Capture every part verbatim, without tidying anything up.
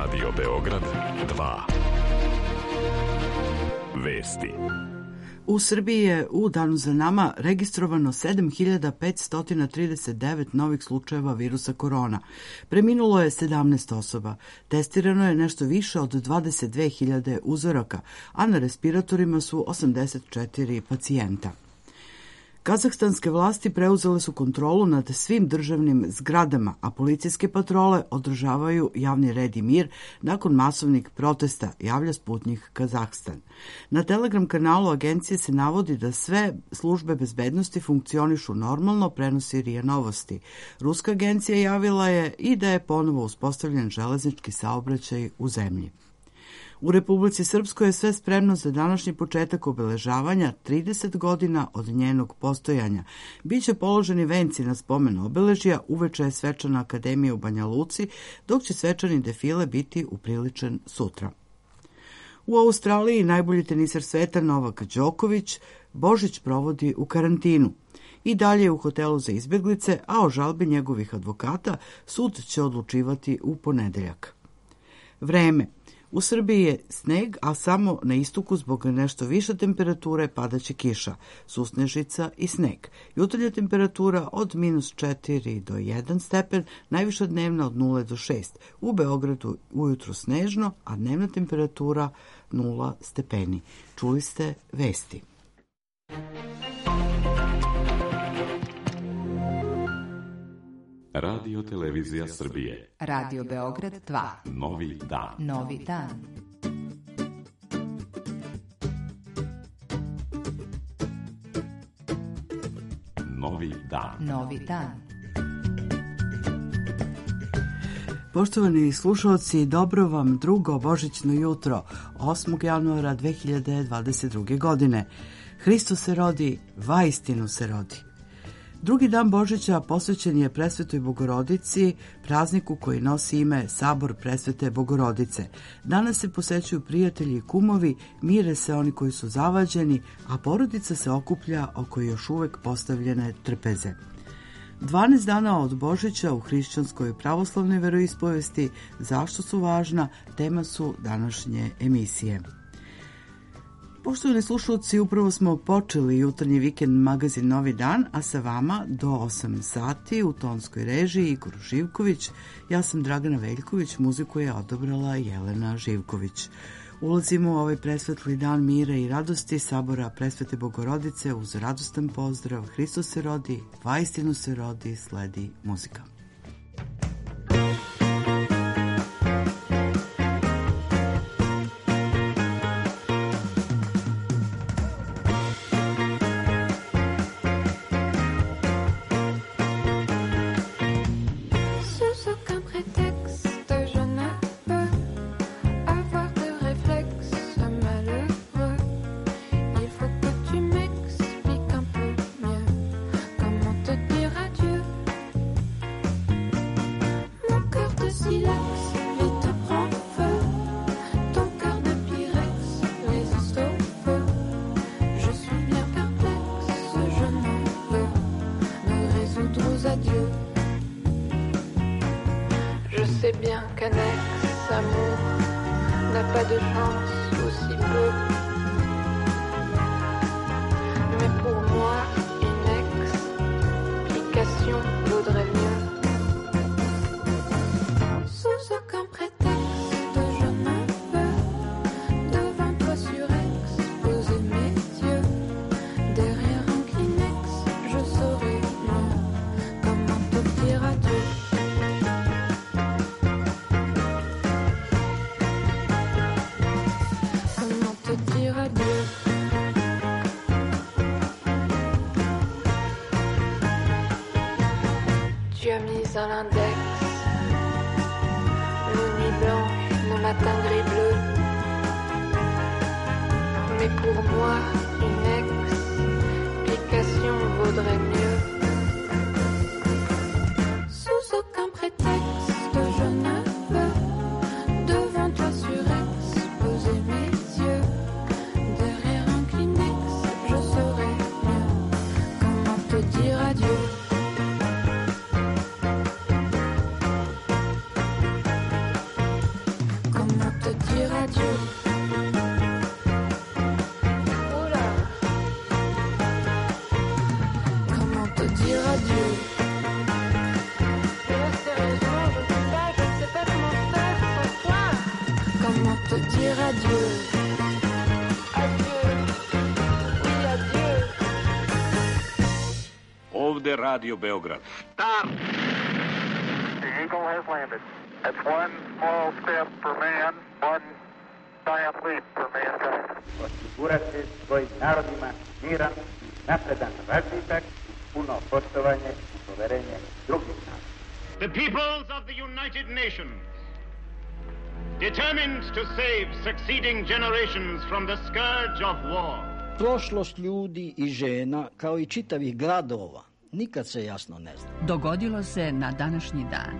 Radio Beograd dva. Vesti. U Srbiji je u danu za nama registrovano sedam hiljada petsto trideset devet novih slučajeva virusa korona. Preminulo je sedamnaest osoba. Testirano je nešto više od dvadeset dve hiljade uzoraka, a na respiratorima su osamdeset četiri pacijenta. Kazahstanske vlasti preuzele su kontrolu nad svim državnim zgradama, a policijske patrole održavaju javni red i mir nakon masovnih protesta, javlja Sputnik Kazahstan. Na Telegram kanalu agencije se navodi da sve službe bezbednosti funkcionišu normalno, prenosi R I A Novosti. Ruska agencija javila je i da je ponovo uspostavljen železnički saobraćaj u zemlji. U Republici Srpskoj je sve spremno za današnji početak obeležavanja trideset godina od njenog postojanja. Biće položeni venci na spomen obeležja, uveče je svečana akademija u Banja Luci, dok će svečani defile biti upriličen sutra. U Australiji najbolji tenisar sveta Novak Đoković Božić provodi u karantinu. I dalje je u hotelu za izbeglice, a o žalbi njegovih advokata sud će odlučivati u ponedeljak. Vreme. U Srbiji je sneg, a samo na istoku zbog nešto više temperature padaće kiša, susnežica i sneg. Jutarnja temperatura od minus četiri do jedan stepen, najviša dnevna od nula do šest. U Beogradu ujutru snežno, a dnevna temperatura nula stepeni. Čuli ste vesti. Radio Televizija Srbije. Radio Beograd dva. Novi dan. Novi dan. Novi dan. Novi dan. Poštovani slušalci, dobro vam drugo božićno jutro, osmog januara dve hiljade dvadeset druge. godine. Hristos se rodi, vaistinu se rodi. Drugi dan Božića posvećen je Presvetoj Bogorodici, prazniku koji nosi ime Sabor Presvete Bogorodice. Danas se posećuju prijatelji i kumovi, mire se oni koji su zavađeni, a porodica se okuplja oko još uvek postavljene trpeze. dvanaest dana od Božića u hrišćanskoj pravoslavnoj veroispovesti, zašto su važna, tema su današnje emisije. Poštovani slušalci, upravo smo počeli jutarnji vikend magazin Novi dan, a sa vama do osam sati u tonskoj režiji Igor Živković. Ja sam Dragana Veljković, muziku je odabrala Jelena Živković. Ulazimo u ovaj presvetli dan mira i radosti Sabora Presvete Bogorodice uz radostan pozdrav. Hristos se rodi, vaistinu se rodi, sledi muzika. Un index, nos nuits blanches, nos matins gris bleus. Mais pour moi, une explication vaudrait mieux. Sous aucun prétexte, je ne veux devant toi surexposer mes yeux. Derrière un Kleenex, je saurais mieux comment te dire adieu. dire adieu. Adieu. Oui, adieu. Ovde Radio Beograd. Start! The Eagle has landed. That's one small step for man, one giant leap for mankind. Osigurati svojim narodima miran, napredan razvitak, puno poštovanje i poverenje drugih naroda. The peoples of the United Nations, determined to save succeeding generations from the scourge of war. Prošlost ljudi i žena, kao i čitavih gradova, nikad se jasno ne zna. Dogodilo se na današnji dan.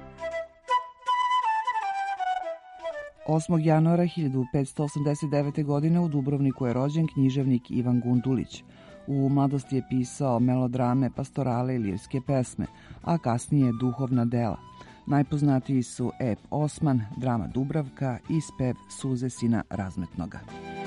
osmog januara hiljadu petsto osamdeset devete. godine u Dubrovniku je rođen književnik Ivan Gundulić. U mladosti je pisao melodrame, pastorale i lirske pesme, a kasnije duhovna dela. Najpoznatiji su ep Osman, drama Dubravka i spev Suze sina razmetnoga.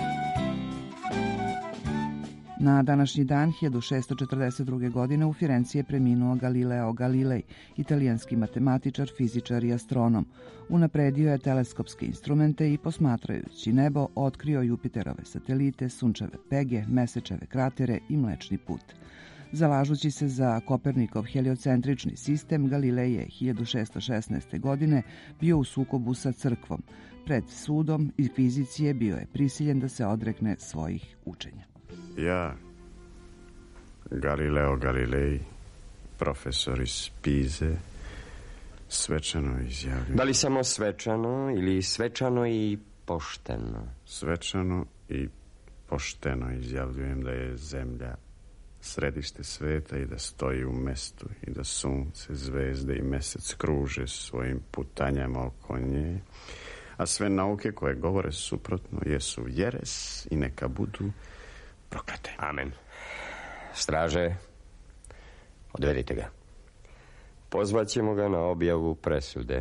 Na današnji dan hiljadu šesto četrdeset druge. godine u Firenci je preminuo Galileo Galilei, italijanski matematičar, fizičar i astronom. Unapredio je teleskopske instrumente i posmatrajući nebo otkrio Jupiterove satelite, sunčeve pege, mesečeve kratere i Mlečni put. Zalažući se za Kopernikov heliocentrični sistem, Galilej je hiljadu šesto šesnaeste. godine bio u sukobu sa crkvom. Pred sudom i fizicije bio je prisiljen da se odrekne svojih učenja. Ja, Galileo Galilei, profesor iz Pize, svečano izjavljam. Da li samo svečano ili svečano i pošteno? Svečano i pošteno izjavljujem da je zemlja središte sveta i da stoji u mestu i da sunce, zvezde i mesec kruže svojim putanjama oko nje, a sve nauke koje govore suprotno jesu jeres i neka budu proklete. Amen. Straže, odvedite ga. Pozvaćemo ga na objavu presude.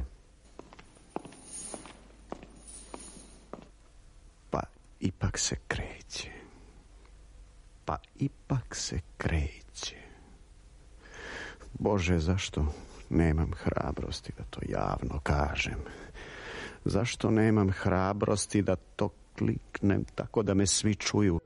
Pa ipak se kreće. Pa ipak se kreće. Bože, zašto nemam hrabrosti da to javno kažem? Zašto nemam hrabrosti da to kliknem tako da me svi čuju?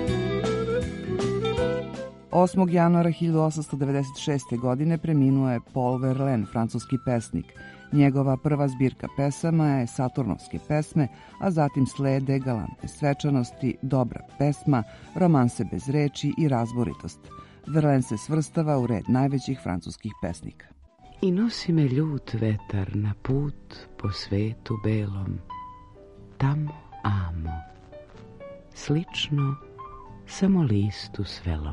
osmog januara hiljadu osamsto devedeset šeste. godine preminuo je Paul Verlaine, francuski pesnik. Njegova prva zbirka pesama je Saturnovske pesme, a zatim slede Galantne svečanosti, Dobra pesma, Romanse bez reči i Razboritost. Verlaine se svrstava u red najvećih francuskih pesnika. I nosi me ljut vetar na put po svetu belom, tamo amo, slično samo listu svelom.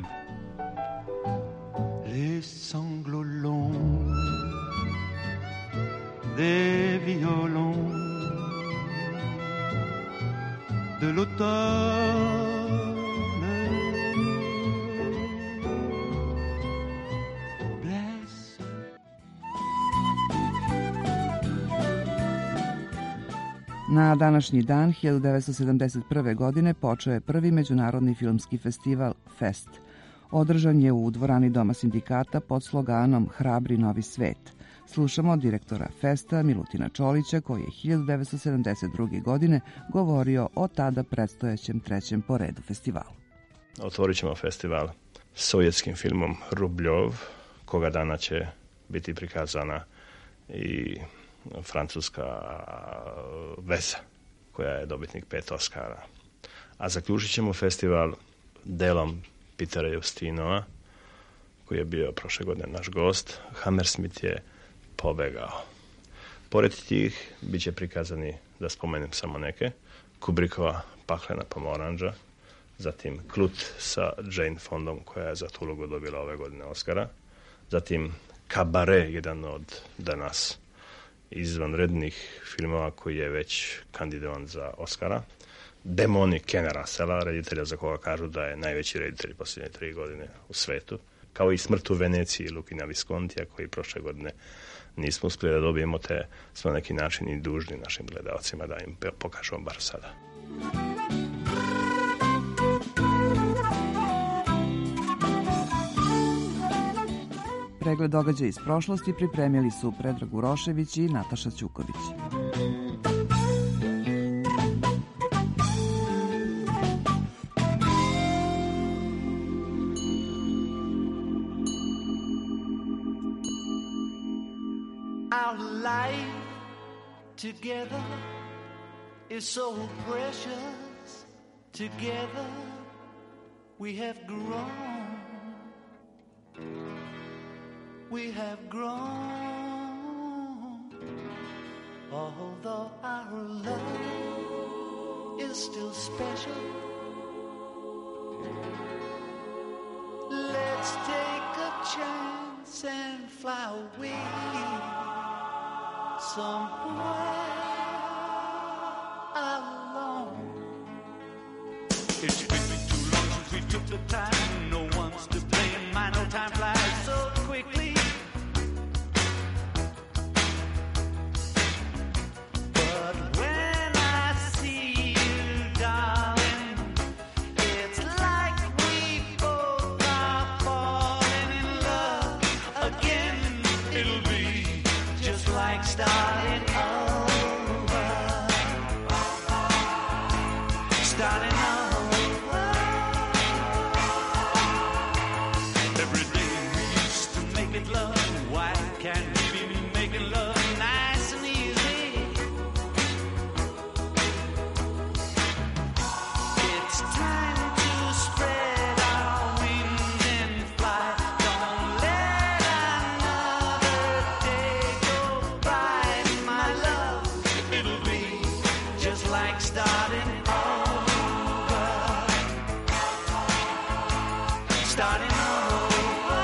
Les sanglots longs des violons de l'automne blessent. Na današnji dan hiljadu devetsto sedamdeset prve. godine počeo je prvi međunarodni filmski festival Fest. Održan je u dvorani Doma sindikata pod sloganom Hrabri novi svet. Slušamo direktora Festa Milutina Čolića koji je hiljadu devetsto sedamdeset druge. godine govorio o tada predstojećem trećem po redu festivalu. Otvorit ćemo festival sovjetskim filmom Rubljov, koga dana će biti prikazana i francuska Veza, koja je dobitnik pet Oscara. A zaključit ćemo festival delom Petera Justinova, koji je bio prošle godine naš gost. Hammersmith je pobegao. Pored tih bit će prikazani, da spomenem samo neke, Kubrickova Paklena pomoranđa, zatim Klut sa Jane Fondom, koja je za tu ulogu dobila ove godine Oscara, zatim Kabare, jedan od danas izvanrednih filmova koji je već kandidovan za Oscara, Demoni Kena Russella, reditelja za koga kažu da je najveći reditelj posljednje tri godine u svetu, kao i Smrt u Veneciji Lukina Viscontija, koji prošle godine nismo uspjeli da dobijemo, te smo na neki način i dužni našim gledalcima da im pokažemo bar sada. Pregled događaja iz prošlosti pripremili su Predrag Urošević i Nataša Ćuković. Our life together is so precious. Together we have grown. We have grown. Although our love is still special, let's take a chance and fly away somewhere alone. It's been too long since we took the time. No one's to blame. My no time flies so quickly. But when I see you, darling, it's like we both are falling in love again. It'll be just like starting over. Starting over. Every day we used to make it love. Why can't we be making love nice and easy? It's time to spread our wings and fly. Don't let another day go by, my love. It'll be just like starting over. Starting over.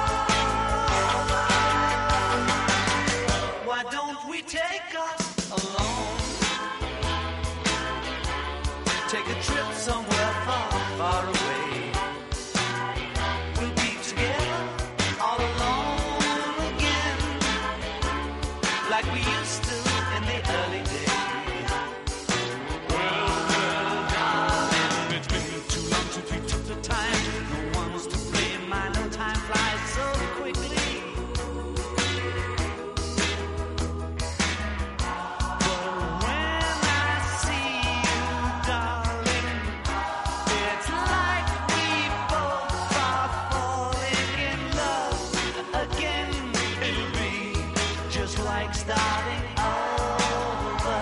Why don't we take us alone? Take a trip somewhere far, far away. We'll be together all alone again, like we used to in the early days. Well, well, darling, it's been too long since we took the time. No one's to blame. I know time flies so quickly. But when I see you, darling, it's like we both are falling in love again. It'll be just like starting over.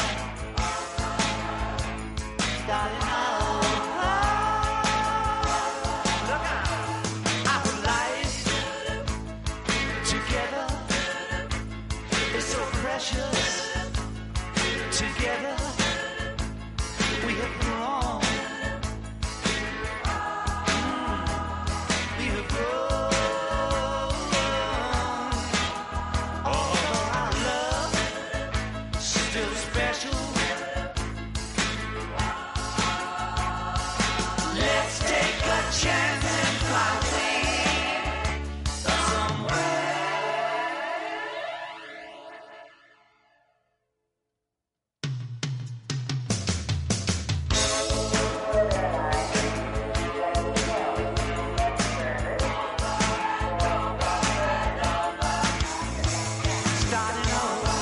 Starting over. Look out. Our life together is so precious. Together we have grown. Mm, we have grown. Although our love is still special, let's take a chance and fly away somewhere. Starting over.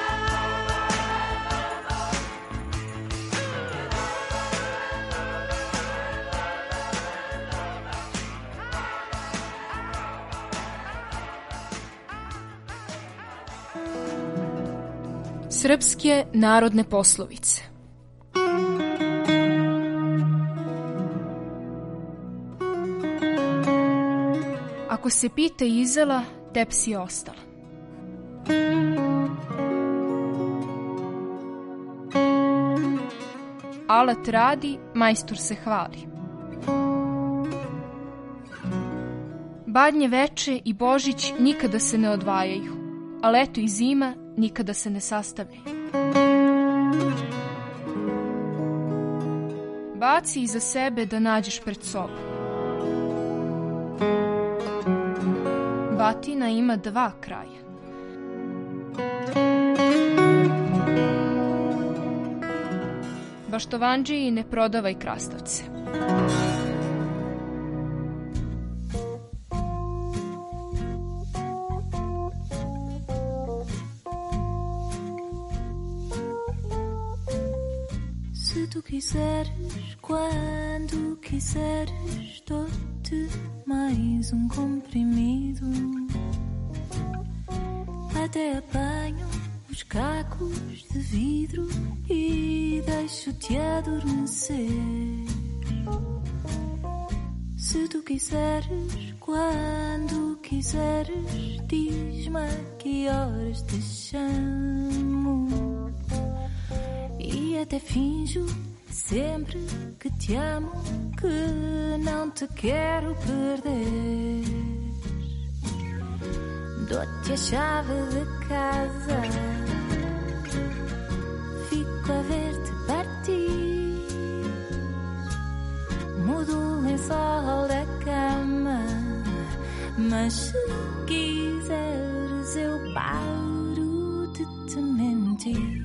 Srpske narodne poslovice. Ako se pita izela, tepsi ostala. Alat radi, majstor se hvali. Badnje veče i Božić nikada se ne odvajaju, a leto i zima nikada se ne sastavljaju. Baci iza sebe da nađeš pred sobom. Batina ima dva kraja. Baštovanđiji ne prodavaj krastavce. Se tu quiseres, quando quiseres, dou-te mais um comprimido. até apanho os cacos de vidro e deixo-te adormecer. Se tu quiseres, quando quiseres, diz-me a que horas te chamo. E até finjo sempre que te amo, que não te quero perder. Dou-te a chave de casa, fico a ver-te partir. Mudo o lençol da cama, mas se quiseres eu paro de te mentir.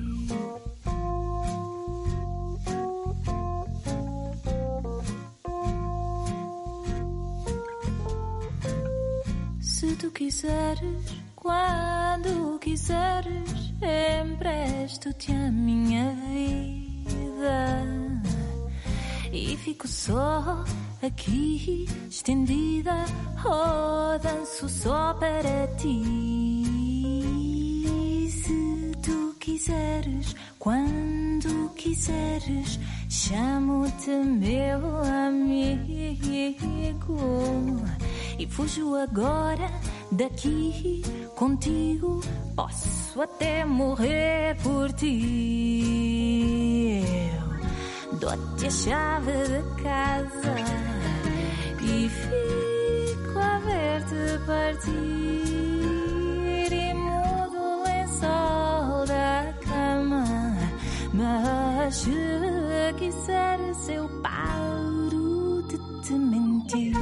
Se tu quiseres, quando quiseres, empresto-te a minha vida e fico só aqui estendida, oh, danço só para ti. Se tu quiseres, quando quiseres, chamo-te meu amigo e fujo agora daqui contigo, posso até morrer por ti. Eu dou-te a chave de casa e fico a ver-te partir e mudo o lençol da cama, mas se quiseres eu paro de te mentir.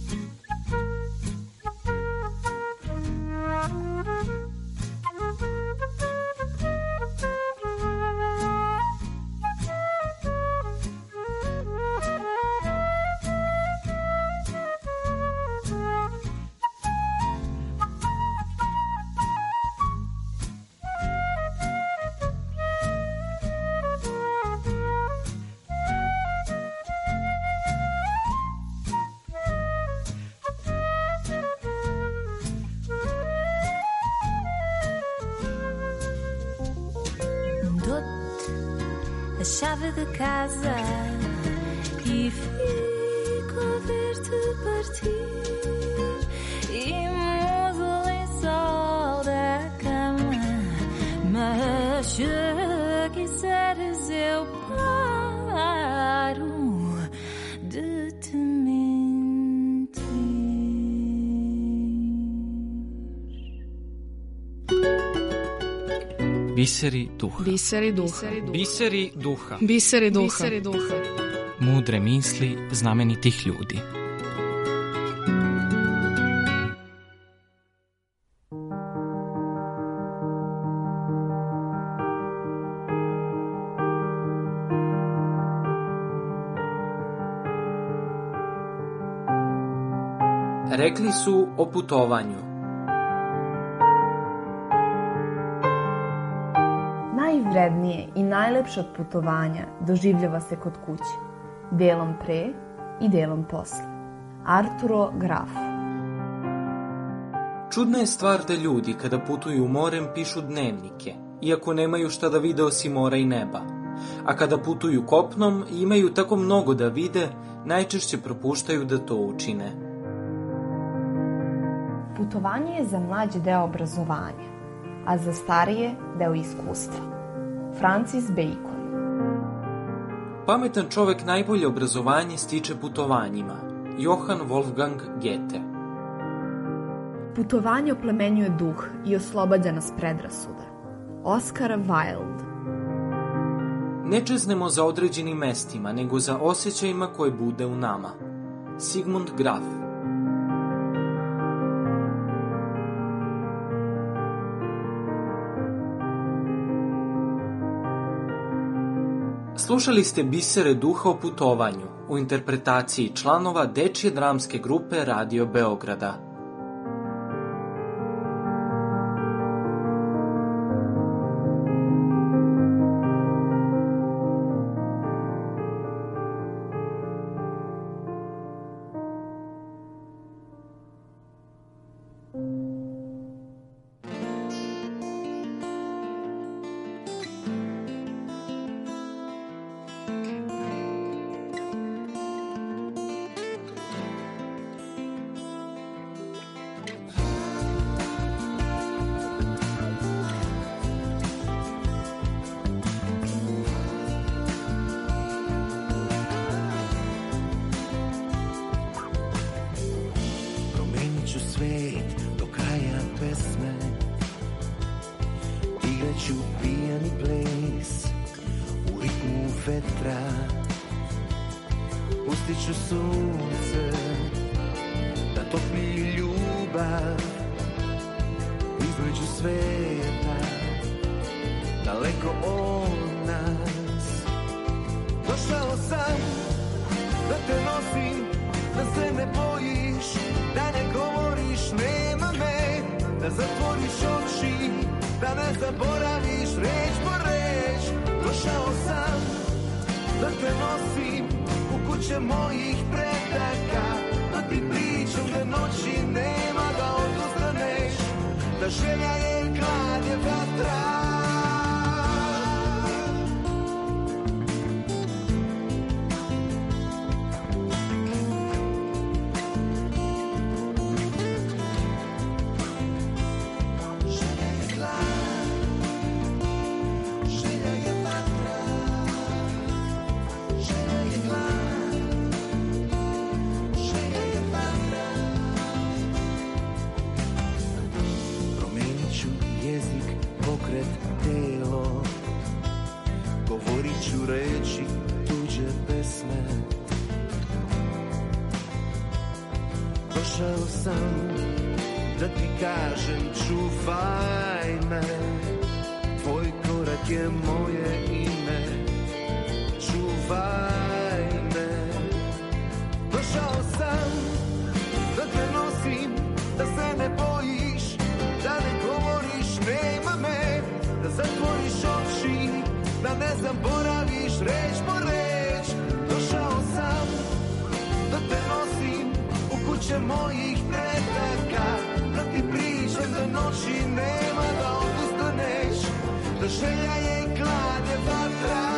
A chave de casa e fico a ver-te partir e mudo o lençol da cama, mas se quiseres eu paro de te mentir. Biseri duha. Biseri duha. Biseri duha. Biseri duha. Biseri duha. Mudre misli znamenitih ljudi. Rekli su o putovanju. Najvrednije i najlepše od putovanja doživljava se kod kuće, delom pre i delom posle. Arturo Graf. Čudna je stvar da ljudi kada putuju morem pišu dnevnike, iako nemaju šta da vide osim mora i neba. A kada putuju kopnom i imaju tako mnogo da vide, najčešće propuštaju da to učine. Putovanje je za mlađe deo obrazovanja, a za starije deo iskustva. Francis Bacon. Pametan čovek najbolje obrazovanje stiče putovanjima. Johann Wolfgang Goethe. Putovanje oplemenjuje duh i oslobađa nas predrasuda. Oscar Wilde. Ne čeznemo za određenim mestima, nego za osjećajima koje bude u nama. Sigmund Graf. Slušali ste Bisere duha o putovanju u interpretaciji članova dečje dramske grupe Radio Beograda. okreću pijani ples u ritmu vetra. Pustit ću sunce da topi ljubav između sveta, daleko od nas. Došao sam da te nosim, da se ne bojiš, da ne govoriš nema me, da zatvoriš oči, da ne zaboraviš reč po reč. Došao sam da te nosim u kuće mojih predaka, da ti pričam da noći nema, da odustaneš, da želja je glad je vatra. Reći tuđe pesme. Došao sam da ti kažem čuvaj me, tvoj korak je moje ime, čuvaj me. Došao sam da te nosim, da se ne bojiš, da ne govoriš nema me, da zatvoriš oči, da ne zaboraviš reč po reč. Došao sam da te nosim u kuće mojih predaka, da ti pričam da noći nema, da odustaneš, da želja je glad je vatra.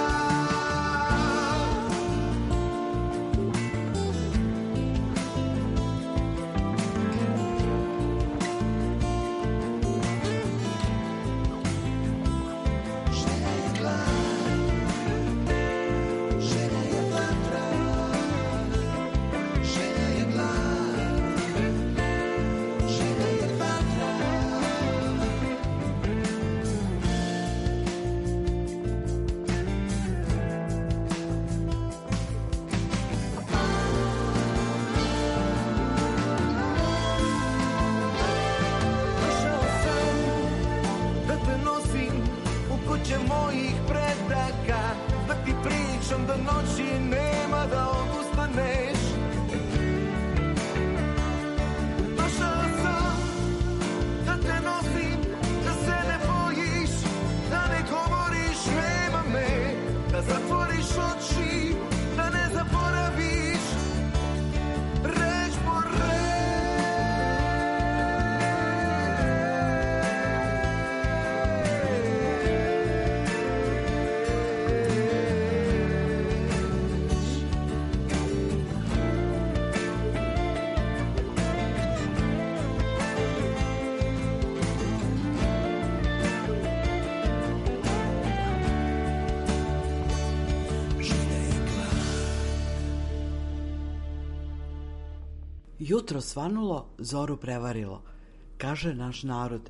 Jutro svanulo, zoru prevarilo, kaže naš narod.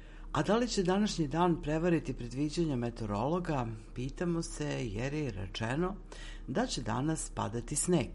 A da li će današnji dan prevariti predviđanja meteorologa, pitamo se jer je rečeno da će danas padati sneg.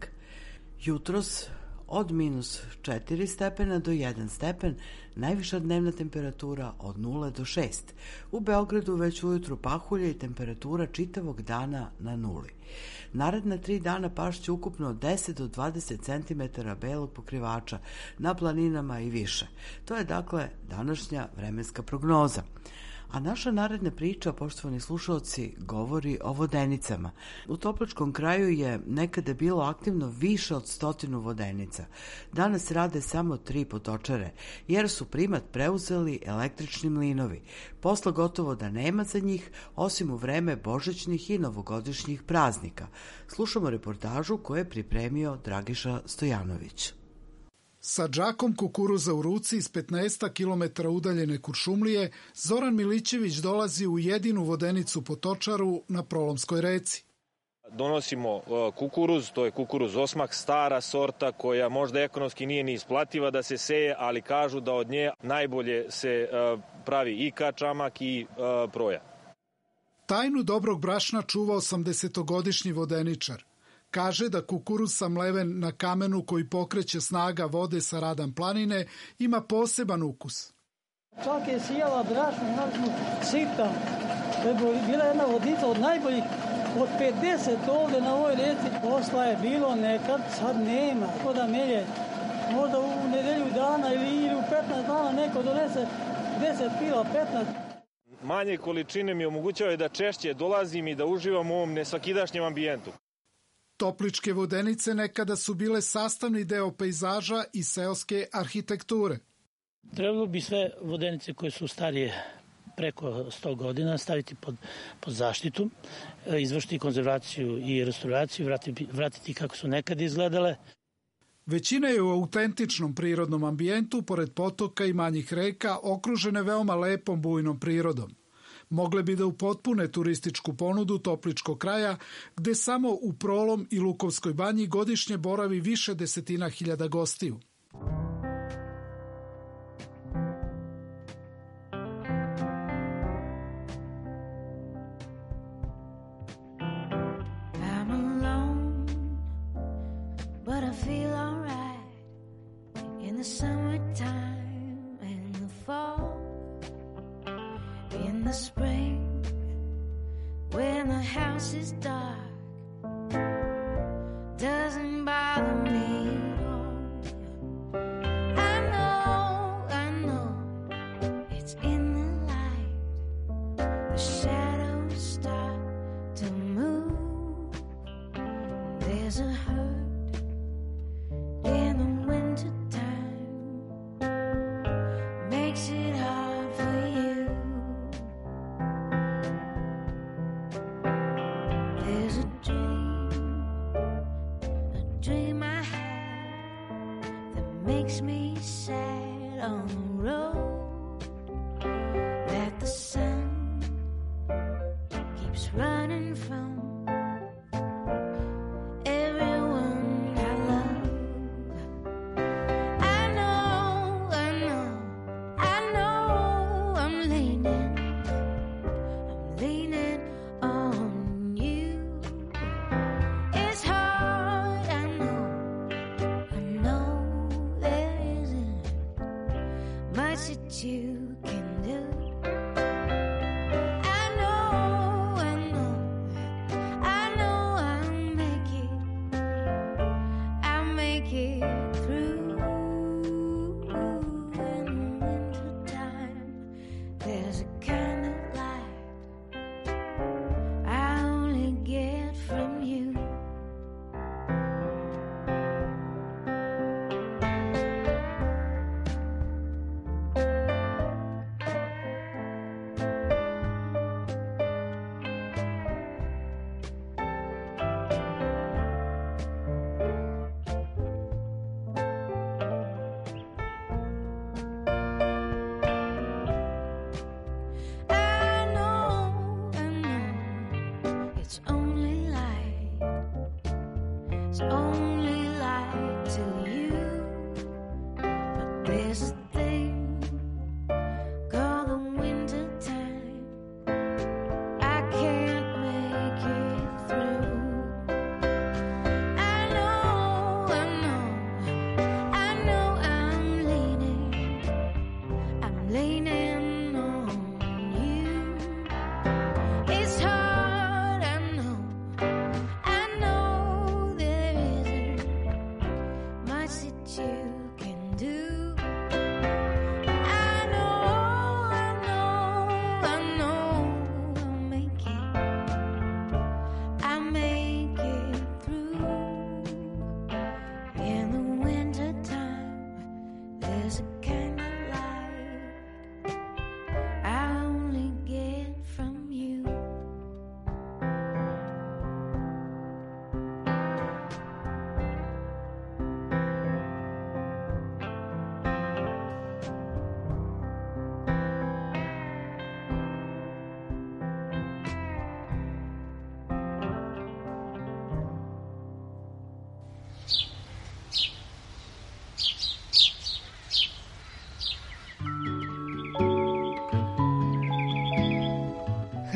Jutros od minus četiri stepena do jedan stepen, najviša dnevna temperatura od nula do šest. U Beogradu već ujutru pahulje i temperatura čitavog dana na nuli. Naredna tri dana pašće ukupno od deset do dvadeset centimetara belog pokrivača na planinama i više. To je dakle današnja vremenska prognoza. A naša naredna priča, poštovani slušalci, govori o vodenicama. U Topličkom kraju je nekada bilo aktivno više od stotinu vodenica. Danas rade samo tri potočare, jer su primat preuzeli električni mlinovi. Posla gotovo da nema za njih, osim u vreme božićnih i novogodišnjih praznika. Slušamo reportažu koju je pripremio Dragiša Stojanović. Sa džakom kukuruza u ruci iz petnaest kilometara udaljene Kuršumlije, Zoran Milićević dolazi u jedinu vodenicu potočaru na Prolomskoj reci. Donosimo kukuruz, to je kukuruz osmak, stara sorta koja možda ekonomski nije ni isplativa da se seje, ali kažu da od nje najbolje se pravi i kačamak i uh, proja. Tajnu dobrog brašna čuva osamdesetogodišnji vodeničar. Kaže da kukuruz samleven na kamenu koji pokreće snaga vode sa Radan planine ima poseban ukus. Čak je sijala brašno, imali smo sita. To je bila jedna vodica od najboljih. Od pedeset ovde na ovoj reci posla je bilo nekad, sad nema. Tako da melje, možda u nedelju dana ili, ili u petnaest dana neko donese deset kila, petnaest. Manje količine mi omogućavaju da češće dolazim i da uživam u ovom nesvakidašnjem ambijentu. Topličke vodenice nekada su bile sastavni deo pejzaža i seoske arhitekture. Trebalo bi sve vodenice koje su starije preko sto godina staviti pod, pod zaštitu, izvršiti konzervaciju i restauraciju, vratiti, vratiti kako su nekad izgledale. Većina je u autentičnom prirodnom ambijentu, pored potoka i manjih reka, okružene veoma lepom bujnom prirodom. Mogle bi da upotpune turističku ponudu Topličkog kraja, gde samo u Prolom i Lukovskoj banji godišnje boravi više desetina hiljada gostiju. But I feel alright in the summertime and the fall, in the spring when the house is dark, doesn't bother me at all. I know, I know, it's in the light, the shadows start to move, there's a hurt in the winter time, makes it hard for you. There's a dream, a dream I had that makes me sad on the road, that the sun keeps running from you can do. I know, I know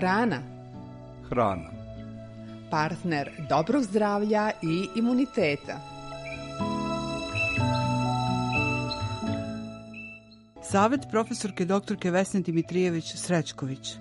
hrana? Hrana. Partner dobrog zdravlja i imuniteta. Savet profesorke doktorke Vesne Dimitrijević-Srećković.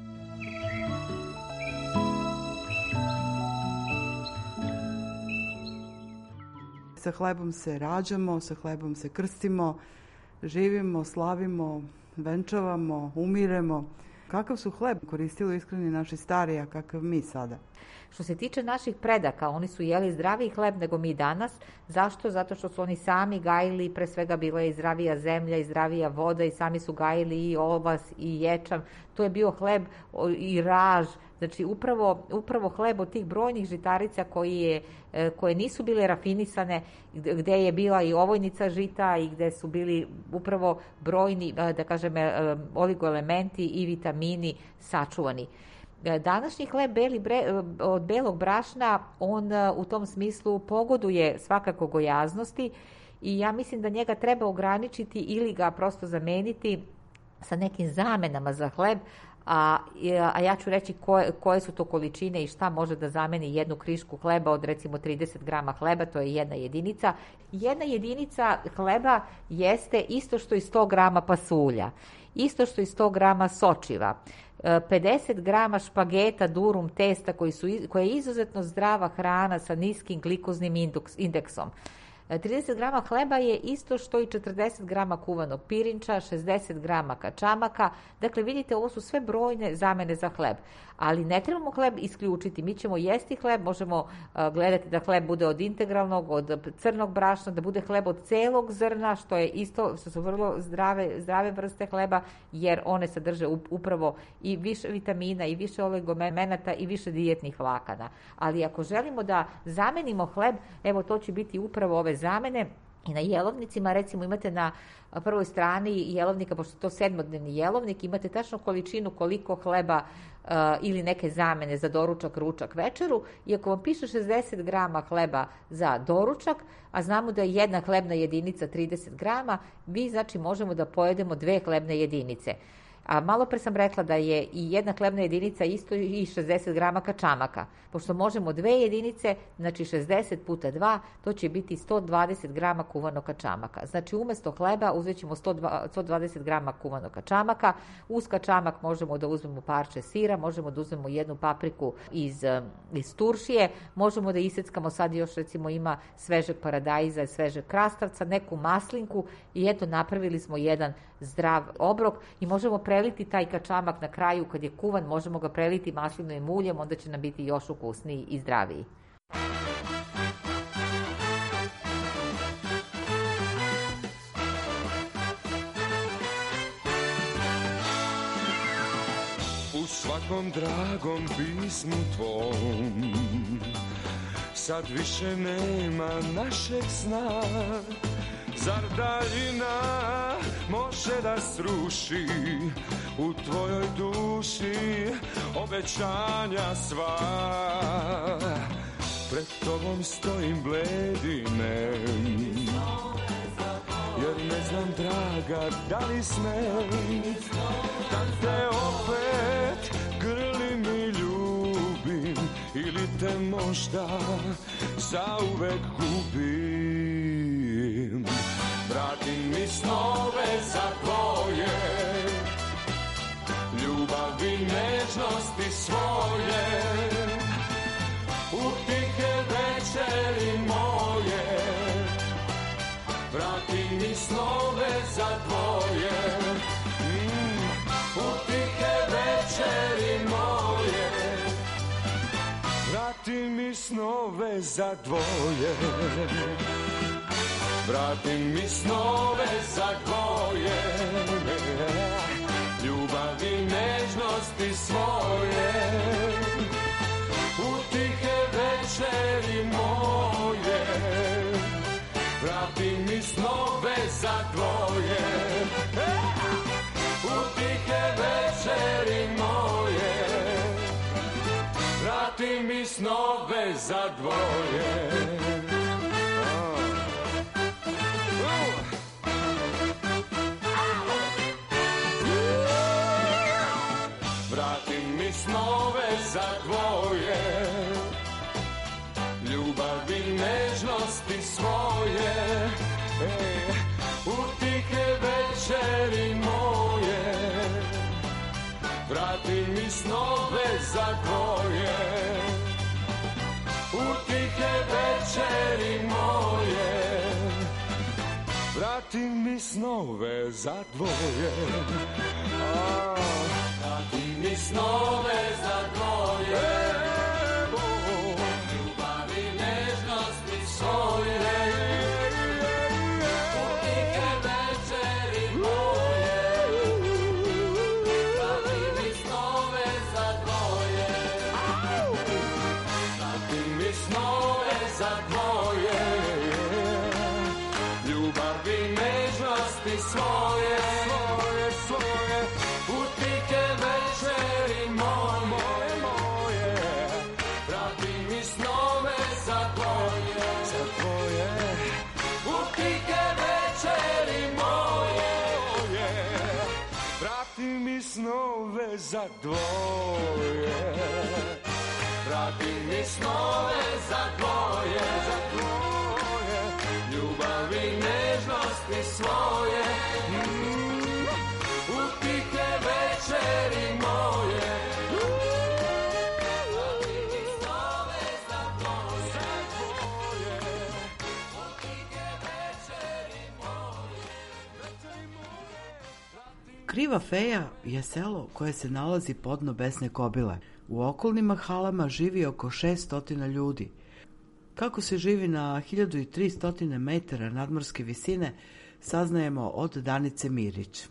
Sa hlebom se rađamo, sa hlebom se krstimo, živimo, slavimo, venčavamo, umiremo. Kakav su hleb koristili u ishrani naši stariji, a kakav mi sada? Što se tiče naših predaka, oni su jeli zdraviji hleb nego mi danas. Zašto? Zato što su oni sami gajili, pre svega bila je i zdravija zemlja i zdravija voda i sami su gajili i ovas i ječam. To je bio hleb i raž, znači upravo, upravo hleb od tih brojnih žitarica koji je, koje nisu bile rafinisane, gde je bila i ovojnica žita i gde su bili upravo brojni, da kažem, oligoelementi i vitamini sačuvani. Današnji hleb beli bre, od belog brašna, on u tom smislu pogoduje svakako gojaznosti i ja mislim da njega treba ograničiti ili ga prosto zameniti sa nekim zamenama za hleb, a, a ja ću reći koje, koje su to količine i šta može da zameni jednu krišku hleba od recimo trideset grama hleba, to je jedna jedinica. Jedna jedinica hleba jeste isto što i sto grama pasulja, isto što i sto grama sočiva, pedeset grama špageta, durum, testa koji su, koja je izuzetno zdrava hrana sa niskim glikoznim indeksom. trideset grama hleba je isto što i četrdeset grama kuvanog pirinča, šezdeset grama kačamaka. Dakle, vidite, ovo su sve brojne zamene za hleb. Ali ne trebamo hleb isključiti. Mi ćemo jesti hleb, možemo gledati da hleb bude od integralnog, od crnog brašna, da bude hleb od celog zrna, što je isto, što su vrlo zdrave, zdrave vrste hleba, jer one sadrže upravo i više vitamina, i više oligoelemenata, i više dijetnih vlakana. Ali ako želimo da zamenimo hleb, evo to će biti upravo ove zamene. I na jelovnicima, recimo, imate na prvoj strani jelovnika, pošto je to sedmodnevni jelovnik, imate tačno količinu koliko hleba uh, ili neke zamene za doručak, ručak, večeru. I ako vam piše šezdeset grama hleba za doručak, a znamo da je jedna hlebna jedinica trideset grama, vi znači možemo da pojedemo dve hlebne jedinice. A malo pre sam rekla da je i jedna hlebna jedinica isto i šezdeset grama kačamaka. Pošto možemo dve jedinice, znači šezdeset puta dva, to će biti sto dvadeset grama kuvanog kačamaka. Znači umesto hleba uzet ćemo sto dvadeset grama kuvanog kačamaka. Uz kačamak možemo da uzmemo parče sira, možemo da uzmemo jednu papriku iz, iz turšije, možemo da iseckamo, sad još recimo ima svežeg paradajza, svežeg krastavca, neku maslinku i eto napravili smo jedan zdrav obrok i možemo preliti taj kačamak na kraju kad je kuvan, možemo ga preliti maslinovim uljem, onda će nam biti još ukusniji i zdraviji. U svakom dragom pismu tvom sad više nema našeg sna. Zar daljina može da sruši u tvojoj duši obećanja sva? Pred tobom stojim bledinem, jer ne znam, draga, da li smem da te opet grlim i ljubim, ili te možda zauvek gubim. Vrati mi snove za tvoje, ljubav i nežnosti svoje, u tihe večeri moje. Vrati mi snove za tvoje, mm, u tihe večeri moje. Vrati mi snove za dvoje. Vrati mi snove za tvoje, ljubav i nežnosti svoje, u tihe večeri moje. Vrati mi snove za tvoje, u tihe večeri moje. Vrati mi snove za dvoje. Vrati mi mi snove za dvoje, ljubav i nežnosti svoje. Ej, u tihe večeri moje, vrati mi snove za dvoje. U tihe večeri moje, vrati mi snove za dvoje. A, vrati mi snove za dvoje, ljubav i nežnosti svoje. U tihe večeri moje, vrati mi snove za dvoje. Vrati mi snove za dvoje, ljubav i nežnosti svoje, svoje, svoje. U tihe večeri moje, moje, moje, vrati mi snove za dvoje, za dvoje. U tihe večeri moje, vrati mi snove za dvoje. Vrati mi snove za dvoje, za dvoje, ljubav i nežnosti svoje. Mm, u tihe večeri moje, vrati mi snove za dvoje, za dvoje, u tihe večeri moje, večeri moje. Kriva Feja je selo koje se nalazi podno Besne Kobile. U okolnim halama živi oko šessto ljudi. Kako se živi na hiljadu tristo metara nadmorske visine, saznajemo od Danice Mirić.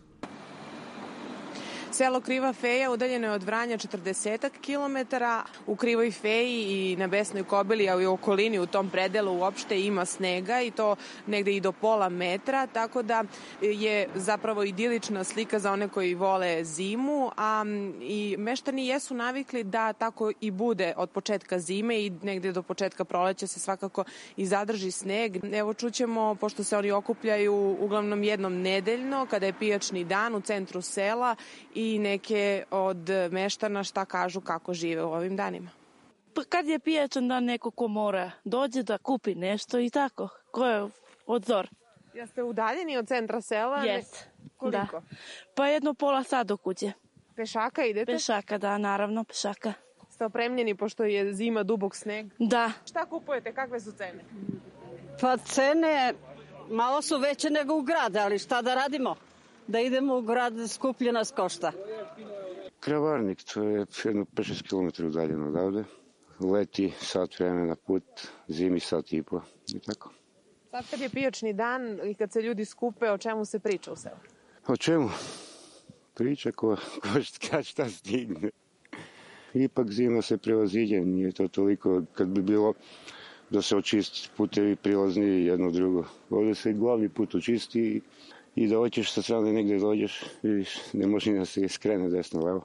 Selo Kriva Feja udaljeno je od Vranja četrdeset kilometara. U Krivoj Feji i na Besnoj Kobili, a i u okolini u tom predelu uopšte ima snega i to negde i do pola metra, tako da je zapravo idilična slika za one koji vole zimu, a i meštani jesu navikli da tako i bude od početka zime i negde do početka proleća se svakako i zadrži sneg. Evo čućemo, pošto se oni okupljaju uglavnom jednom nedeljno, kada je pijačni dan u centru sela, i neke od meštana šta kažu kako žive u ovim danima. Pa kad je pijačan dan, neko ko mora dođe da kupi nešto i tako. Ko je odzor? Jeste udaljeni od centra sela? Jeste. Koliko? Da. Pa jedno pola sata do kuće. Pešaka idete? Pešaka, da, naravno, pešaka. Ste opremljeni pošto je zima, dubok sneg? Da. Šta kupujete? Kakve su cene? Pa cene malo su veće nego u grad, ali šta da radimo? Da idemo u grad, skuplje nas košta. Kravarnik, to je jedno pet šest kilometara udaljeno odavde. Leti sat vremena put, zimi sat i po i tako. Sad kad je pijačni dan i kad se ljudi skupe, o čemu se priča u selu? O čemu? Priča ko, ko šta, šta stigne. Ipak zima se prevaziđe, nije to toliko kad bi bilo da se očisti putevi prilazni jedno drugo. Ovdje se glavni put očisti i da hoćeš sa strane negde dođeš, vidiš, ne može ni da se skrene desno levo.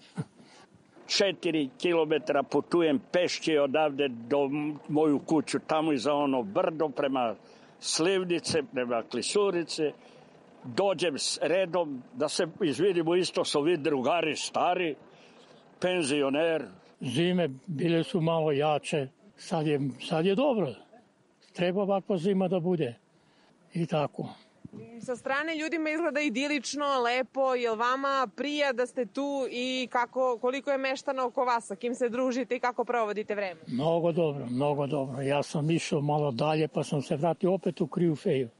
Četiri kilometra putujem peške odavde do moju kuću, tamo iza ono brdo prema Slivnice, prema Klisurice. Dođem s redom da se izvidimo isto s ovi drugari stari, penzioner. Zime bile su malo jače, sad je, sad je dobro. Treba ovakva zima da bude i tako. Sa strane ljudima izgleda idilično, lepo, jel vama prija da ste tu i kako, koliko je meštana oko vas, sa kim se družite i kako provodite vreme? Mnogo dobro, mnogo dobro. Ja sam išao malo dalje pa sam se vratio opet u Krivu Feju.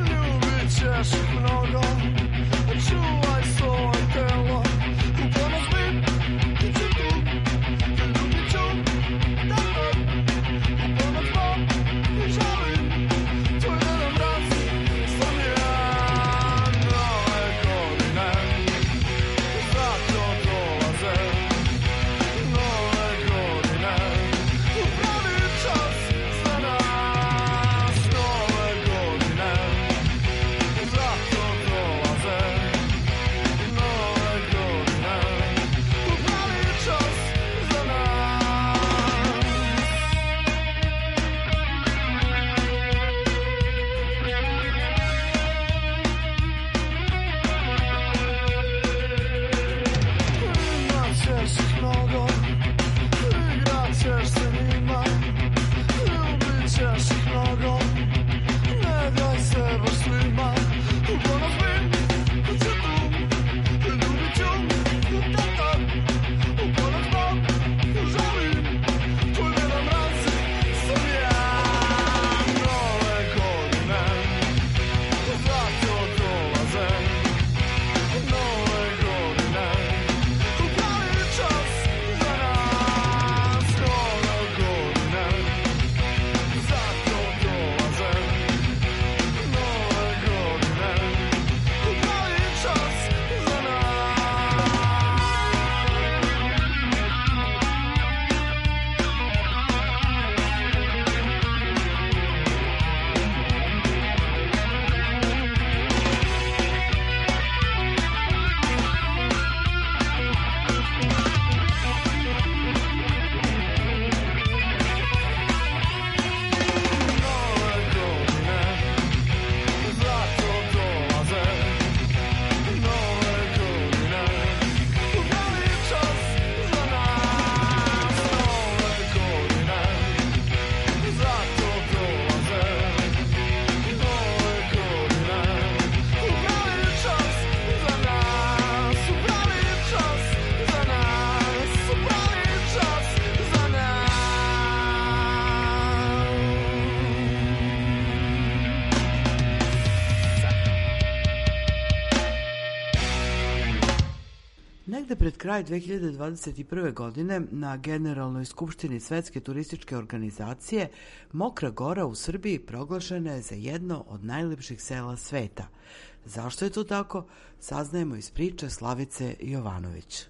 Mnogo, čuvaj svoje telo, uporno Negde pred kraj dve hiljade dvadeset prve. godine na Generalnoj skupštini Svetske turističke organizacije Mokra Gora u Srbiji proglašena je za jedno od najlepših sela sveta. Zašto je to tako? Saznajemo iz priče Slavice Jovanović.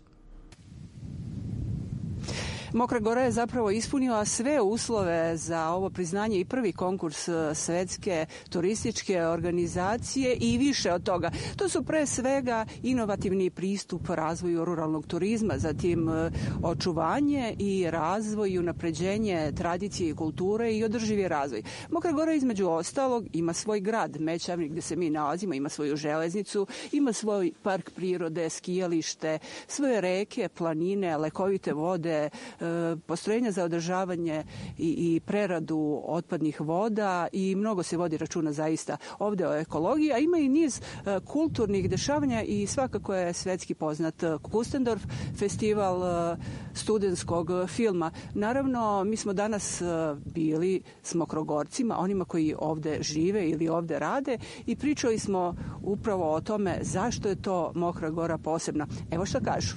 Mokra Gora je zapravo ispunila sve uslove za ovo priznanje i prvi konkurs Svetske turističke organizacije i više od toga. To su pre svega inovativni pristup razvoju ruralnog turizma, zatim očuvanje i razvoj i unapređenje tradicije i kulture i održivi razvoj. Mokra Gora između ostalog ima svoj grad Mećavnik gde se mi nalazimo, ima svoju železnicu, ima svoj park prirode, skijalište, svoje reke, planine, lekovite vode, postrojenja za održavanje i, i preradu otpadnih voda i mnogo se vodi računa zaista ovde o ekologiji, a ima i niz kulturnih dešavanja i svakako je svetski poznat Kustendorf, festival studentskog filma. Naravno, mi smo danas bili s Mokrogorcima, onima koji ovde žive ili ovde rade i pričali smo upravo o tome zašto je to Mokra Gora posebna. Evo šta kažu.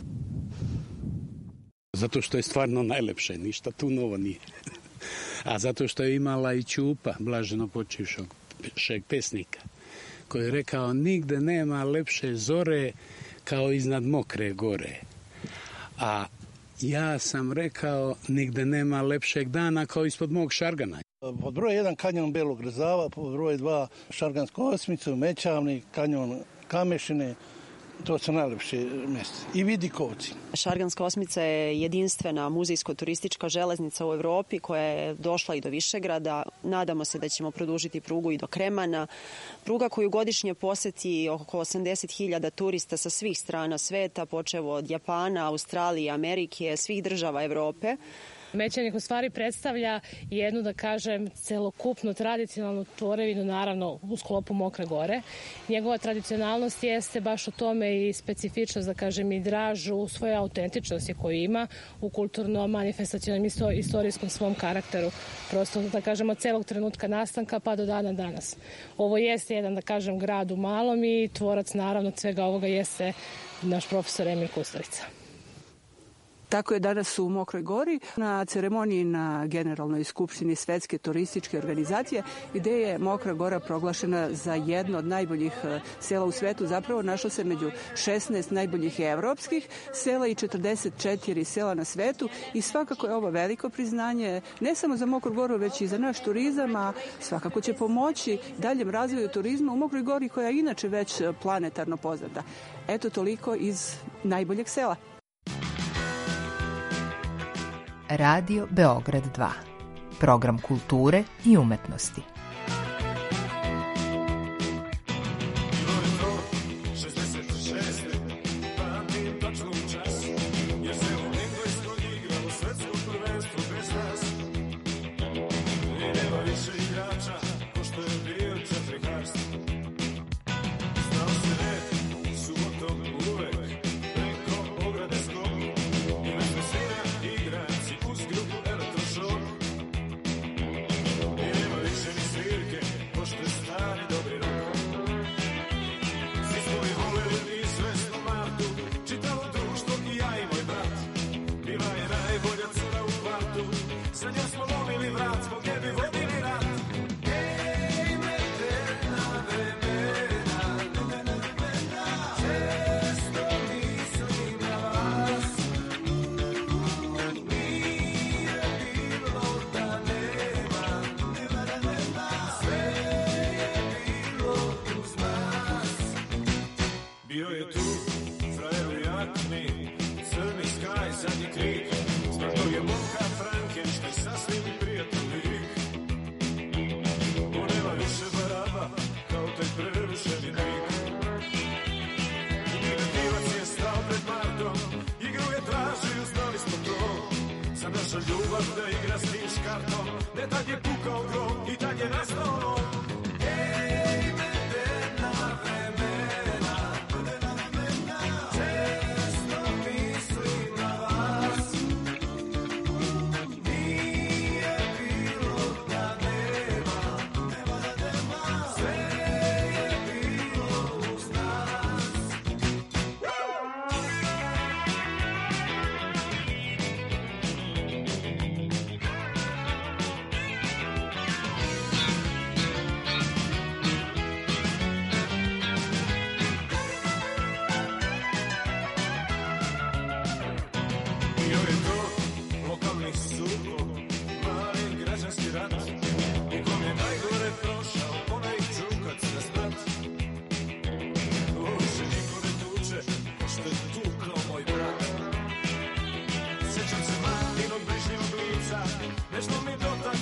Zato što je stvarno najlepše, ništa tu novo nije. A zato što je imala i Ćupa, blaženo počivšeg pesnika, koji je rekao nigde nema lepše zore kao iznad Mokre Gore. A ja sam rekao nigde nema lepšeg dana kao ispod mog Šargana. Pod broj jedan kanjon Belog Rezava, pod broj dva Šargansku osmicu, Mećavnik, kanjon Kamešine. To su najlepše mjesta. I Vidikovci. Šarganska osmica je jedinstvena muzejsko-turistička železnica u Evropi koja je došla i do Višegrada. Nadamo se da ćemo produžiti prugu i do Kremana. Pruga koju godišnje poseti oko osamdeset hiljada turista sa svih strana sveta, počev od Japana, Australije, Amerike, svih država Evrope. Mećavnik u stvari predstavlja jednu, da kažem, celokupnu tradicionalnu tvorevinu, naravno u sklopu Mokre Gore. Njegova tradicionalnost jeste baš u tome i specifičnost, da kažem, i dražu svoje autentičnosti koju ima u kulturnom, manifestacionom, istorijskom svom karakteru. Prosto, da kažem, od celog trenutka nastanka pa do dana danas. Ovo jeste jedan, da kažem, grad u malom i tvorac, naravno, svega ovoga jeste naš profesor Emil Kusturica. Tako je danas u Mokroj Gori na ceremoniji na Generalnoj skupštini Svetske turističke organizacije gde je Mokra Gora proglašena za jedno od najboljih sela u svetu. Zapravo našlo se među šesnaest najboljih evropskih sela i četrdeset četiri sela na svetu i svakako je ovo veliko priznanje ne samo za Mokru Goru već i za naš turizam, a svakako će pomoći daljem razvoju turizma u Mokroj Gori koja je inače već planetarno poznata. Eto toliko iz najboljeg sela. Radio Beograd dva. Program kulture i umetnosti.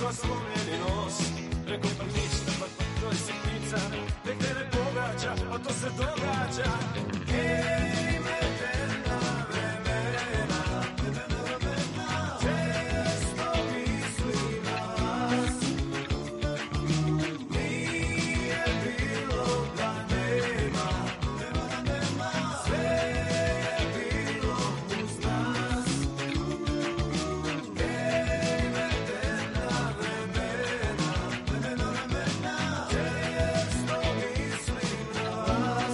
ima slomljeni nos. Rekao pa ništa, pa, pa to je sitnica, nek te ne pogađa, a to se događa. Ej, medena vremena, često mislim na vas. Nije bilo da nema, sve je bilo uz nas. Ej, medena vremena, često mislim na vas.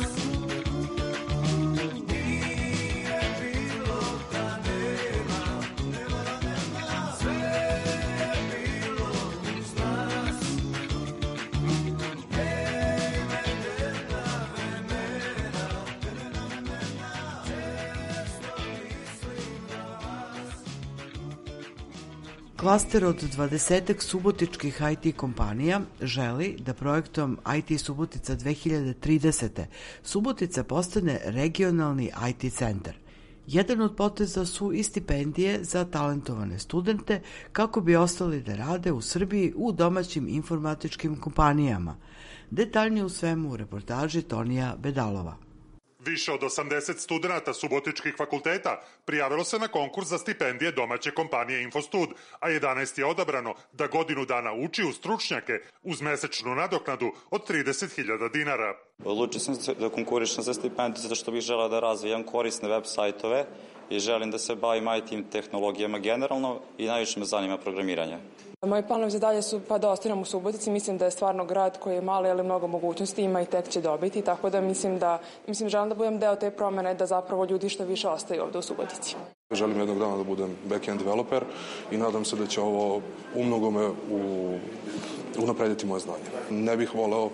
Nije bilo da nema, sve je bilo uz nas. Ej, medena vremena, često mislim na vas. Klaster od dvadesetak subotičkih I T kompanija želi da projektom I T Subotica dve hiljade tridesete. Subotica postane regionalni I T centar. Jedan od poteza su i stipendije za talentovane studente kako bi ostali da rade u Srbiji u domaćim informatičkim kompanijama. Detaljnije u svemu u reportaži Tonija Bedalova. Više od osamdeset studenata subotičkih fakulteta prijavilo se na konkurs za stipendije domaće kompanije Infostud, a jedanaest je odabrano da godinu dana uči u stručnjake uz mesečnu nadoknadu od trideset hiljada dinara. Odlučio sam se da konkurišem za stipendiju zato što bih želeo da razvijam korisne web sajtove i želim da se bavim I T tehnologijama generalno i najviše me zanima programiranje. Moji planovi za dalje su pa da ostanem u Subotici. Mislim da je stvarno grad koji je mali, ali mnogo mogućnosti ima i tek će dobiti, tako da mislim da mislim želim da budem deo te promene, da zapravo ljudi što više ostaju ovde u Subotici. Želim jednog dana da budem back-end developer i nadam se da će ovo umnogome u, unaprediti moje znanje. Ne bih voleo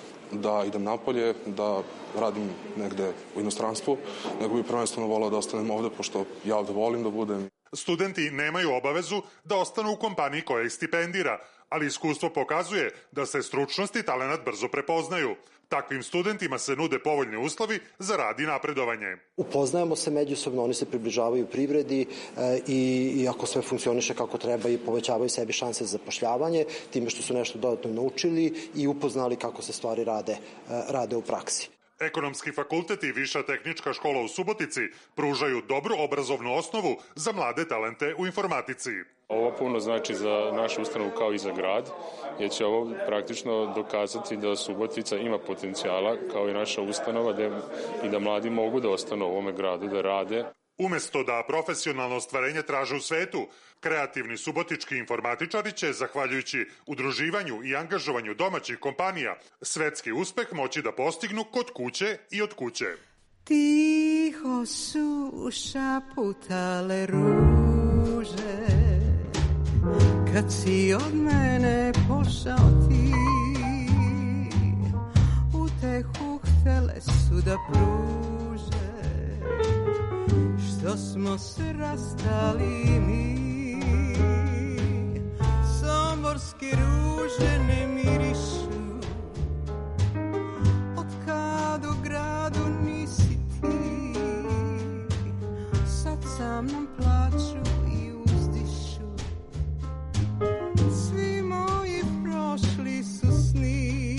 da idem napolje, da radim negde u inostranstvu, nego bih prvenstveno voleo da ostanem ovde, pošto ja ovde volim da budem. Studenti nemaju obavezu da ostanu u kompaniji koja ih stipendira, ali iskustvo pokazuje da se stručnost i talenat brzo prepoznaju. Takvim studentima se nude povoljni uslovi za rad i napredovanje. Upoznajemo se međusobno, oni se približavaju privredi e, i, i ako sve funkcioniše kako treba i povećavaju sebi šanse za zapošljavanje, time što su nešto dodatno naučili i upoznali kako se stvari rade, e, rade u praksi. Ekonomski fakultet i Viša tehnička škola u Subotici pružaju dobru obrazovnu osnovu za mlade talente u informatici. Ovo puno znači za našu ustanovu kao i za grad, jer će ovo praktično dokazati da Subotica ima potencijala kao i naša ustanova da, i da mladi mogu da ostanu u ovome gradu, da rade. Umesto da profesionalno ostvarenje traže u svetu, kreativni subotički informatičari će, zahvaljujući udruživanju i angažovanju domaćih kompanija, svetski uspeh moći da postignu kod kuće i od kuće. Tiho su šaputale ruže, kad si od mene pošao ti, utehu htele su da pruže, što smo se rastali mi. Somborske ruže ne mirišu, od kad u gradu nisi ti, sad sa mnom plaču i uzdišu. Svi moji prošli su sni,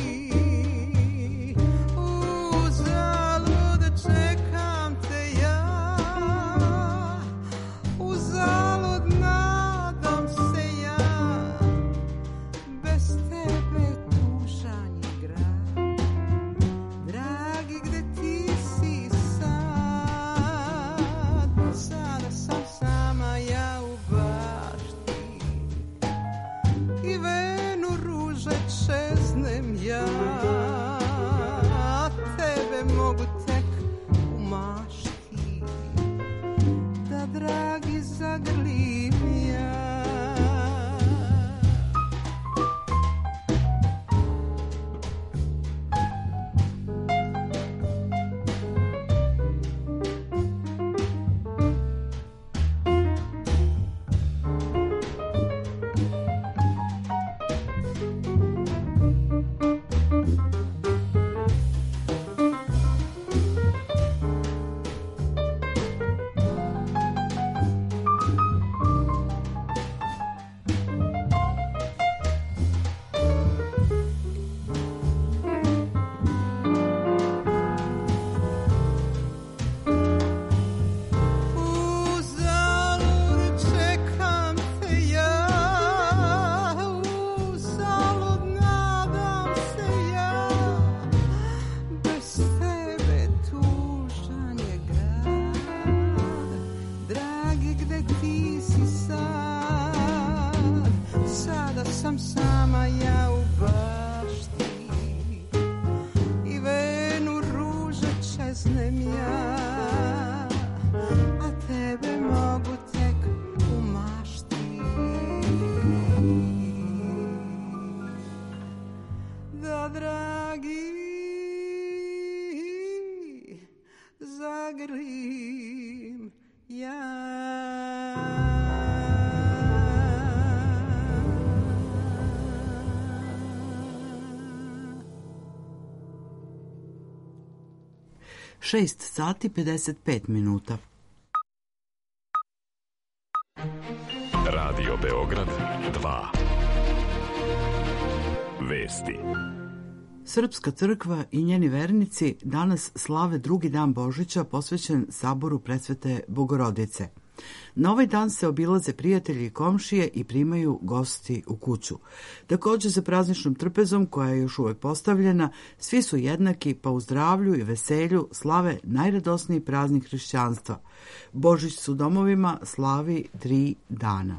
uzalud čekam te ja, uzalud nadam se ja, bez tebe tu da dragi zagrlim ja. šest sati pedeset pet minuta. Radio Beograd dva. Vesti. Srpska crkva i njeni vernici danas slave drugi dan Božića posvećen saboru Presvete Bogorodice. Na ovaj dan se obilaze prijatelji i komšije i primaju gosti u kuću. Također za prazničnom trpezom, koja je još uvek postavljena, svi su jednaki pa u zdravlju i veselju slave najradosniji praznik hrišćanstva. Božić su domovima slavi tri dana.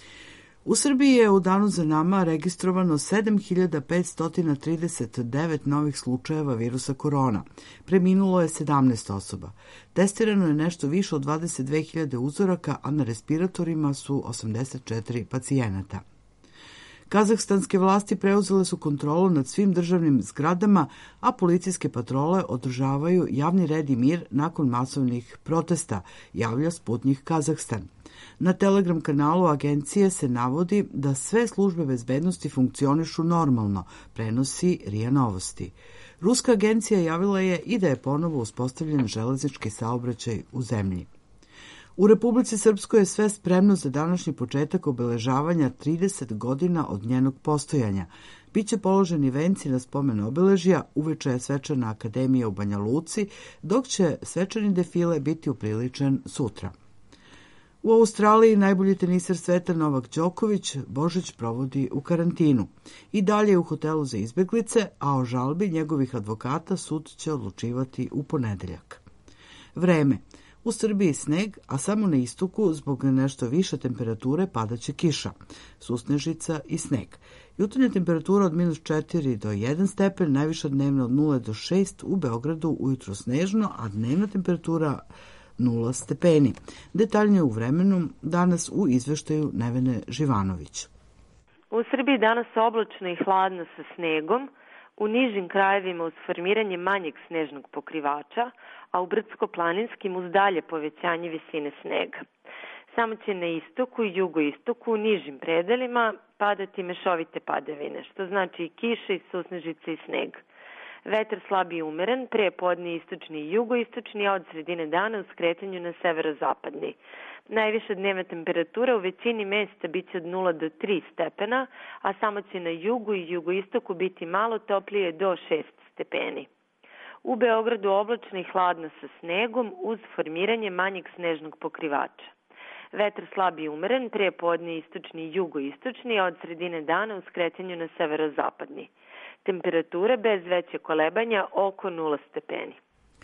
U Srbiji je u danu za nama registrovano sedam hiljada petsto trideset devet novih slučajeva virusa korona. Preminulo je sedamnaest osoba. Testirano je nešto više od dvadeset dve hiljade uzoraka, a na respiratorima su osamdeset četiri pacijenata. Kazahstanske vlasti preuzele su kontrolu nad svim državnim zgradama, a policijske patrole održavaju javni red i mir nakon masovnih protesta, javlja Sputnik Kazahstan. Na Telegram kanalu agencije se navodi da sve službe bezbednosti funkcionišu normalno, prenosi R I A Novosti. Ruska agencija javila je i da je ponovo uspostavljen železnički saobraćaj u zemlji. U Republici Srpskoj je sve spremno za današnji početak obeležavanja trideset godina od njenog postojanja. Biće položeni venci na spomen obeležja, uveče je svečana akademija u Banja Luci, dok će svečani defile biti upriličen sutra. U Australiji najbolji teniser sveta Novak Đoković Božić provodi u karantinu. I dalje u hotelu za izbeglice, a o žalbi njegovih advokata sud će odlučivati u ponedeljak. Vreme. U Srbiji sneg, a samo na istoku zbog nešto više temperature padaće kiša, susnežica i sneg. Jutarnja temperatura od minus četiri do jedan stepen, najviša dnevna od nula do šest, u Beogradu ujutro snežno, a dnevna temperatura nula stepeni. Detaljnije u vremenu danas u izveštaju Nevene Živanović. U Srbiji danas oblačno i hladno sa snegom, u nižim krajevima uz formiranje manjeg snežnog pokrivača, a u brdsko-planinskim uz dalje povećanje visine snega. Samo će na istoku i jugoistoku u nižim predelima padati mešovite padavine, što znači i kiša i susnežice i sneg. Vetar slab i umeren, pre podne istočni i jugoistočni, a od sredine dana u skretanju na severozapadni. Najviša dnevna temperatura u većini mesta biće od nula do tri stepena, a samo će na jugu i jugoistoku biti malo toplije do šest stepeni. U Beogradu oblačno i hladno sa snegom uz formiranje manjeg snežnog pokrivača. Vetar slab i umeren, pre podne istočni i jugoistočni, a od sredine dana u skretanju na severozapadni. Temperature bez veće kolebanja oko nula stepeni.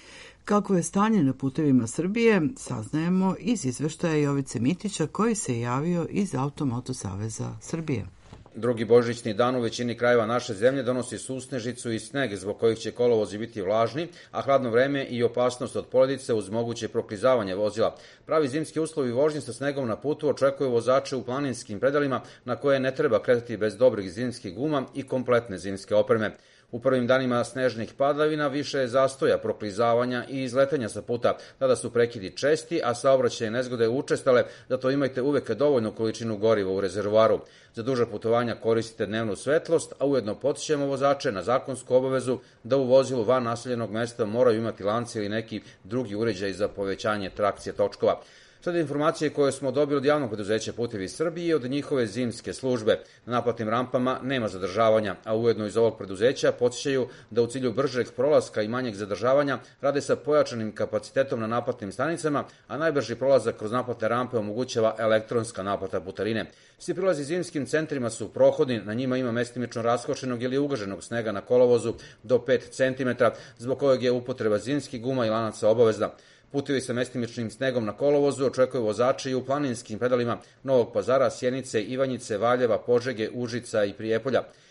Kako je stanje na putevima Srbije, saznajemo iz izveštaja Jovice Mitića, koji se javio iz Automoto saveza Srbije. Drugi božićni dan u većini krajeva naše zemlje donosi susnežicu i sneg, zbog kojih će kolovozi biti vlažni, a hladno vreme i opasnost od poledice uz moguće proklizavanje vozila. Pravi zimski uslovi vožnje sa snegom na putu očekuju vozače u planinskim predelima na koje ne treba kretati bez dobrih zimskih guma i kompletne zimske opreme. U prvim danima snežnih padavina više je zastoja, proklizavanja i izletanja sa puta. Tada su prekidi česti, a saobraćajne nezgode učestale, zato imajte uvek dovoljnu količinu goriva u rezervoaru. Za duža putovanja koristite dnevnu svetlost, a ujedno podsjećamo vozače na zakonsku obavezu da u vozilu van naseljenog mesta moraju imati lance ili neki drugi uređaj za povećanje trakcije točkova. Sada informacije koje smo dobili od javnog preduzeća Putevi Srbije i od njihove zimske službe. Na naplatnim rampama nema zadržavanja, a ujedno iz ovog preduzeća podsjećaju da u cilju bržeg prolaska i manjeg zadržavanja rade sa pojačanim kapacitetom na naplatnim stanicama, a najbrži prolazak kroz naplatne rampe omogućava elektronska naplata putarine. Svi prilazi zimskim centrima su prohodni, na njima ima mestimično raskočenog ili ugaženog snega na kolovozu do pet centimetara, zbog kojeg je upotreba zimskih guma i lanaca obavezna. Putevi sa mestimičnim snegom na kolovozu očekuju vozače i u planinskim pedalima Novog Pazara, Sjenice, Ivanjice, Valjeva, Požege, Užica i Prijepolja.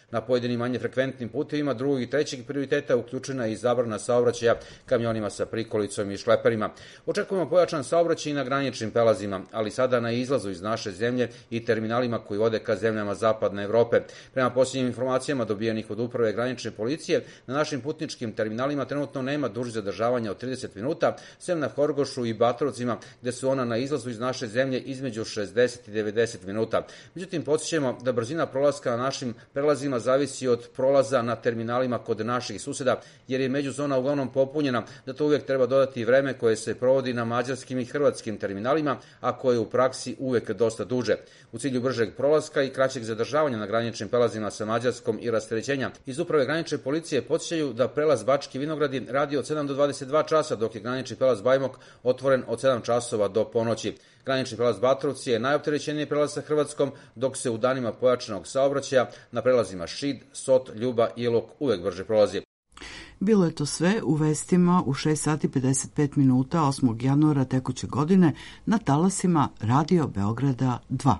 Na pojedinim manje frekventnim putevima drugog i trećeg prioriteta uključena je i zabrana saobraćaja kamionima sa prikolicom i šleperima. Očekujemo pojačan saobraćaj i na graničnim prelazima, ali sada na izlazu iz naše zemlje i terminalima koji vode ka zemljama zapadne Evrope. Prema posljednjim informacijama dobijenih od uprave granične policije, na našim putničkim terminalima trenutno nema dužih zadržavanja od trideset minuta, sem na Horgošu i Batrovcima, gde su ona na izlazu iz naše zemlje između šezdeset i devedeset minuta. Međutim, podsjećamo da brzina prolaska na našim prelazima zavisi od prolaza na terminalima kod naših suseda, jer je međuzona uglavnom popunjena, da to uvijek treba dodati i vreme koje se provodi na mađarskim i hrvatskim terminalima, a koje je u praksi uvijek dosta duže. U cilju bržeg prolaska i kraćeg zadržavanja na graničnim prelazima sa Mađarskom i rasterećenja, iz uprave granične policije podsjećaju da prelaz Bački Vinogradi radi od sedam do dvadeset dva časa, dok je granični prelaz Bajmok otvoren od sedam časova do ponoći. Granični prelaz Batrovci je najopterećeniji prelaz sa Hrvatskom, dok se u danima pojačanog saobraćaja na prelazima Šid, Sot, Ljuba i Ilok uvek brže prolazi. Bilo je to sve u vestima u šest sati pedeset pet minuta osmog januara tekuće godine na talasima Radio Beograda dva.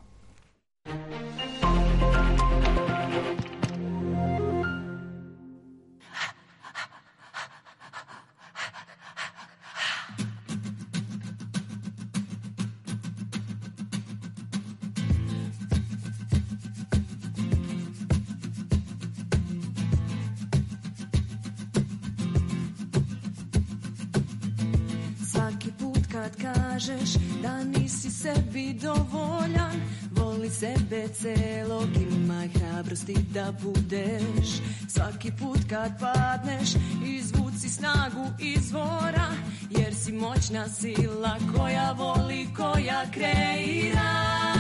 Kažeš da nisi sebi dovoljan, voli sebe celog, imaj hrabrosti da budeš. Svaki put kad padneš, izvuci snagu izvora, jer si moćna sila koja voli, koja kreira.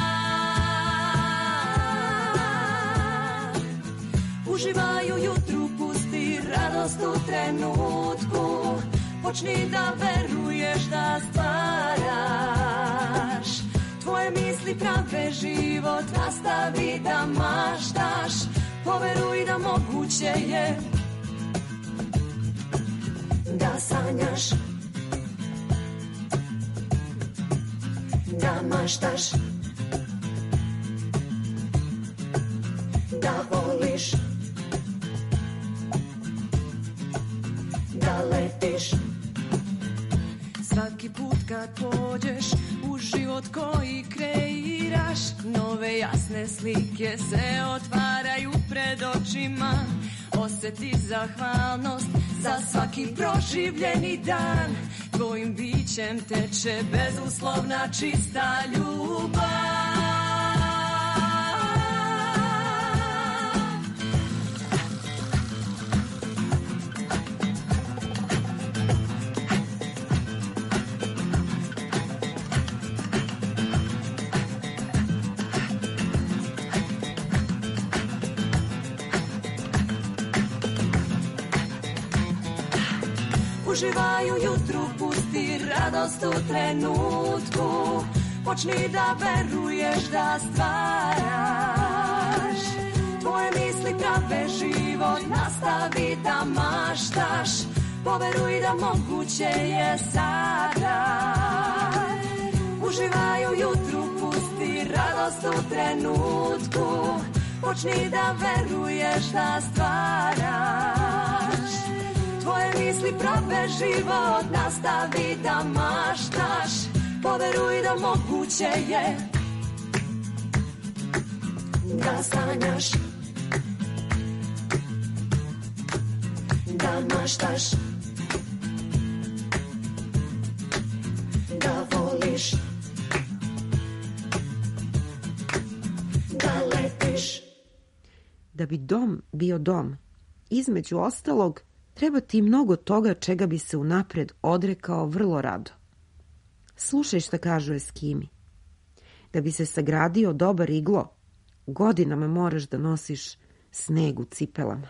Uživaj u jutru, pusti radost u trenutku, počni da veruješ da stvaraš. Tvoje misli prave život, nastavi da maštaš. Poveruj da moguće je da sanjaš, da maštaš, da voliš, da letiš. Svaki put kad pođeš u život koji kreiraš, nove jasne slike se otvaraju pred očima. Osjeti zahvalnost za svaki proživljeni dan, tvojim bićem teče bezuslovna čista ljubav. Uživaj u jutru, pusti radost u trenutku, počni da veruješ da stvaraš. Tvoje misli prave život, nastavi da maštaš. Poveruj da moguće je sada. Uživaj u jutru, pusti radost u trenutku, počni da veruješ da stvaraš. Tvoje misli prave život, nastavi da maštaš. Poveruj da moguće je da sanjaš, da maštaš, da voliš, da letiš. Da bi dom bio dom, između ostalog, treba ti mnogo toga čega bi se unapred odrekao vrlo rado. Slušaj šta kažu Eskimi. Da bi se sagradio dobar iglo, godinama moraš da nosiš sneg u cipelama.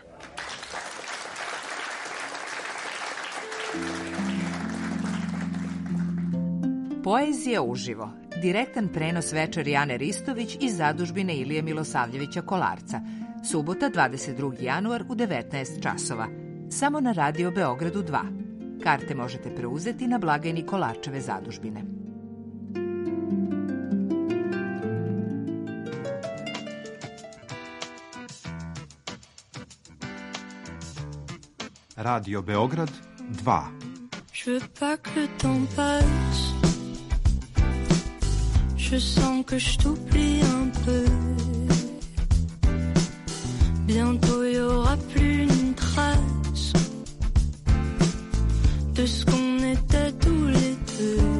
Poezija uživo. Direktan prenos večeri Ane Ristović iz zadužbine Ilije Milosavljevića Kolarca. Subota, dvadeset drugi januar u devetnaest časova. Samo na Radio Beogradu dva. Karte možete preuzeti na blagajni Kolarčeve zadužbine. Radio Beograd dva. Je veux pas que le temps passe. Je sens que je t'oublie un peu. Bientôt il y aura plus une trace de ce qu'on était tous les deux.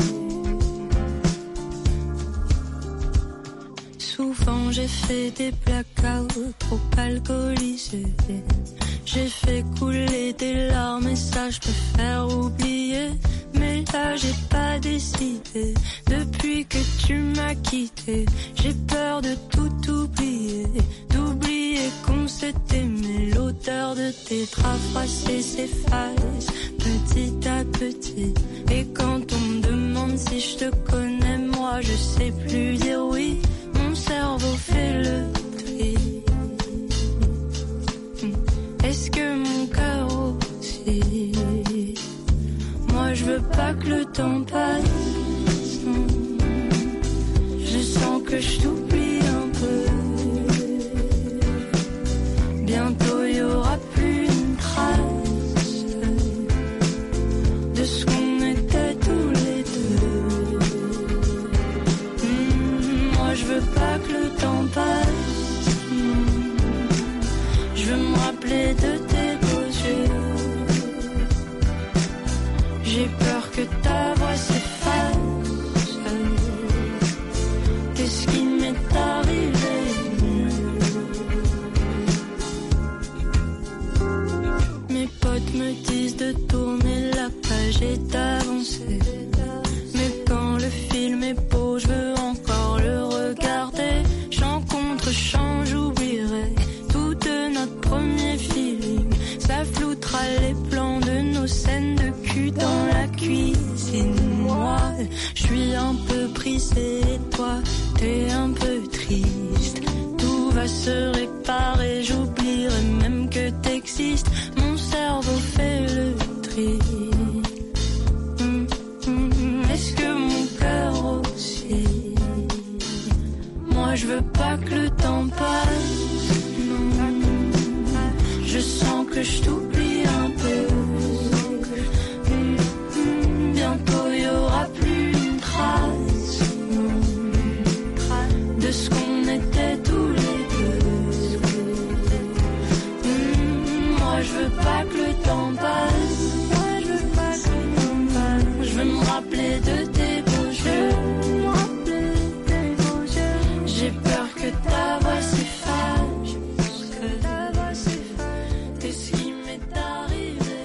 Souvent j'ai fait des blackouts trop alcoolisés. J'ai fait couler des larmes et ça je peux faire oublier. Mais là j'ai pas décidé. Depuis que tu m'as quitté, j'ai peur de tout oublier. D'oublier qu'on s'est aimé. L'odeur de tes draps froissés s'efface petit à petit. Et quand on me demande si je te connais, moi je sais plus dire oui. Mon cerveau fait le tri. Est-ce que mon cœur aussi? Moi je veux pas que le temps passe, non. Je sens que je t'oublie un peu. Bientôt il y aura plus une trace de ce qu'on était tous les deux. Mmh, moi je veux pas que le temps passe, non. Je veux me rappeler de tes beaux yeux. J'ai peur que ta voix s'efface. Qu'est-ce qui m'est arrivé? Mes potes me disent de tourner la page et d'avancer. Mais quand le film est beau, je veux encore le regarder. Chant contre chant, j'oublierai tout de notre premier feeling. Ça floutera les plans de nos scènes de cul dans la cuisine. Moi, je suis un peu brisée et toi, t'es un peu triste. Tout va se réparer, j'oublierai même que t'existes. Mon cerveau fait le tri. Hum, hum, est-ce que mon cœur aussi? Moi, je veux pas que le temps passe, non. Je sens que je t'oublie un peu. Bientôt il y aura plus une trace, non, de ce qu'on était tous les deux. Mmh, moi je veux pas que le temps passe. Moi je veux pas que le temps passe. Je veux me rappeler de tes beaux yeux. Me rappeler de tes beaux yeux. J'ai peur que ta voix s'efface. Que ta voix s'efface. Qu'est-ce qui m'est arrivé?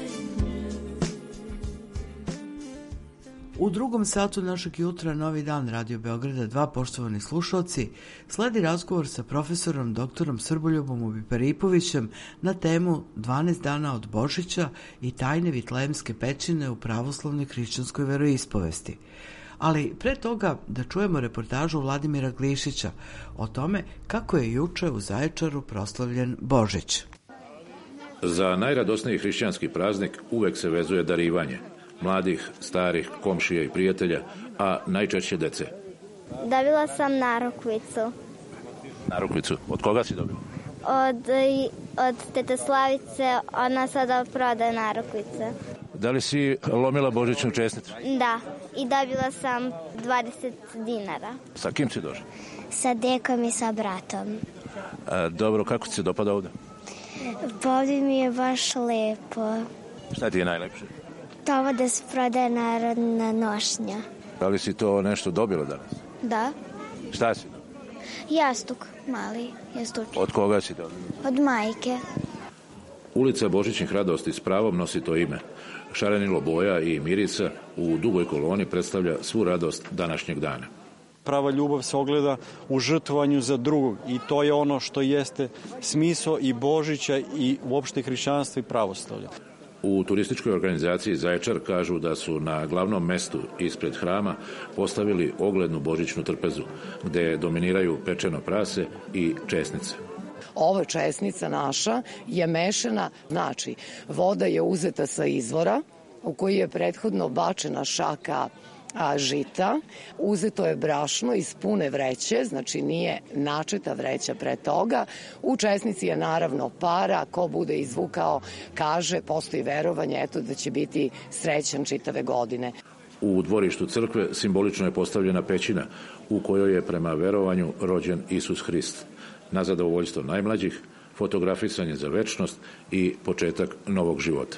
U drugom satu našeg jutra Novi dan Radio Beograda dva, poštovani slušalci, sledi razgovor sa profesorom doktorom Srboljubom Ubiparipovićem na temu dvanaest dana od Božića i tajne Vitlejemske pećine u pravoslavnoj hrišćanskoj veroispovesti. Ali pre toga da čujemo reportažu Vladimira Glišića o tome kako je juče u Zaječaru proslavljen Božić. Za najradosniji hrišćanski praznik uvek se vezuje darivanje. Mladih, starih, komšija i prijatelja, a najčešće dece. Dobila sam narukvicu. Narukvicu? Od koga si dobila? Od, od tete Slavice, ona sada prodaje narukvice. Da li si lomila božićnu česnicu? Da, i dobila sam dvadeset dinara. Sa kim si došla? Sa dekom i sa bratom. A, dobro, kako ti se dopada ovde? Pa ovdje mi je baš lepo. Šta ti je najlepše? To da se prodaje narodna nošnja. Da li si to nešto dobila danas? Da. Šta si dobila? Jastuk, mali jastuč. Od koga si dobila? Od majke. Ulica Božićnih radosti s pravom nosi to ime. Šarenilo boja i mirica u dugoj koloni predstavlja svu radost današnjeg dana. Prava ljubav se ogleda u žrtvovanju za drugog i to je ono što jeste smisao i Božića i uopšte hrišćanstva i pravoslavlja. U turističkoj organizaciji Zaječar kažu da su na glavnom mestu ispred hrama postavili oglednu božićnu trpezu, gde dominiraju pečeno prase i česnice. Ova česnica naša je mešana, znači voda je uzeta sa izvora u koji je prethodno bačena šaka a, žita. Uzeto je brašno iz pune vreće, znači nije načeta vreća pre toga. U česnici je naravno para, ko bude izvukao, kaže, postoji verovanje, eto da će biti srećan čitave godine. U dvorištu crkve simbolično je postavljena pećina u kojoj je prema verovanju rođen Isus Hrist. Na zadovoljstvo najmlađih, fotografisanje za večnost i početak novog života.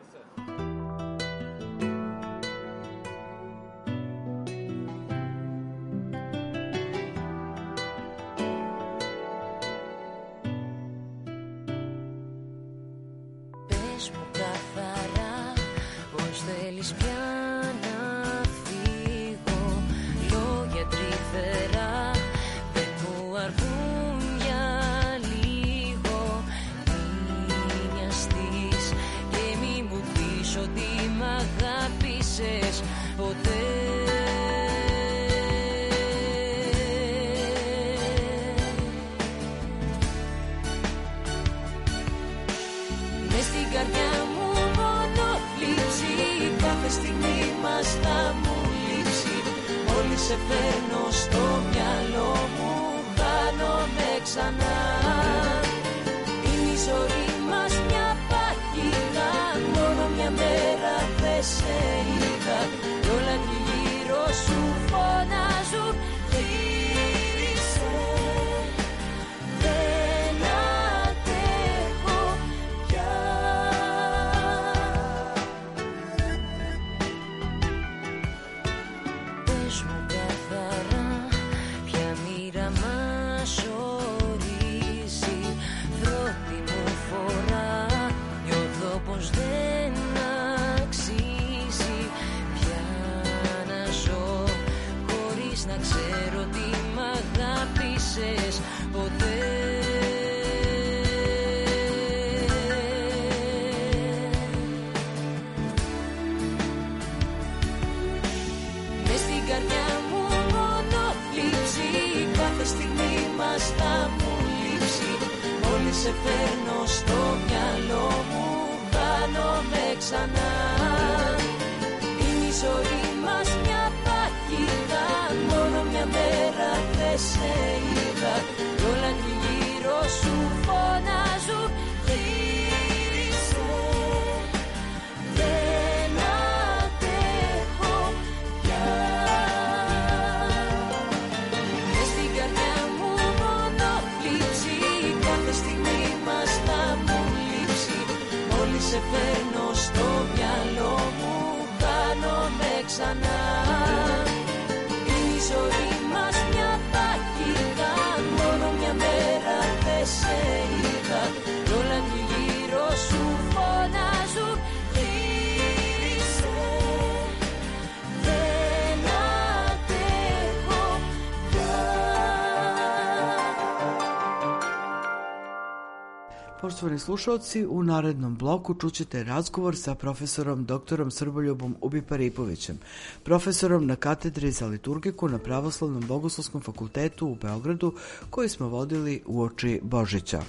Poštovani slušalci, u narednom bloku čućete razgovor sa profesorom doktorom Srboljubom Ubiparipovićem, profesorom na katedri za liturgiku na Pravoslavnom bogoslovskom fakultetu u Beogradu, koji smo vodili uoči Božića.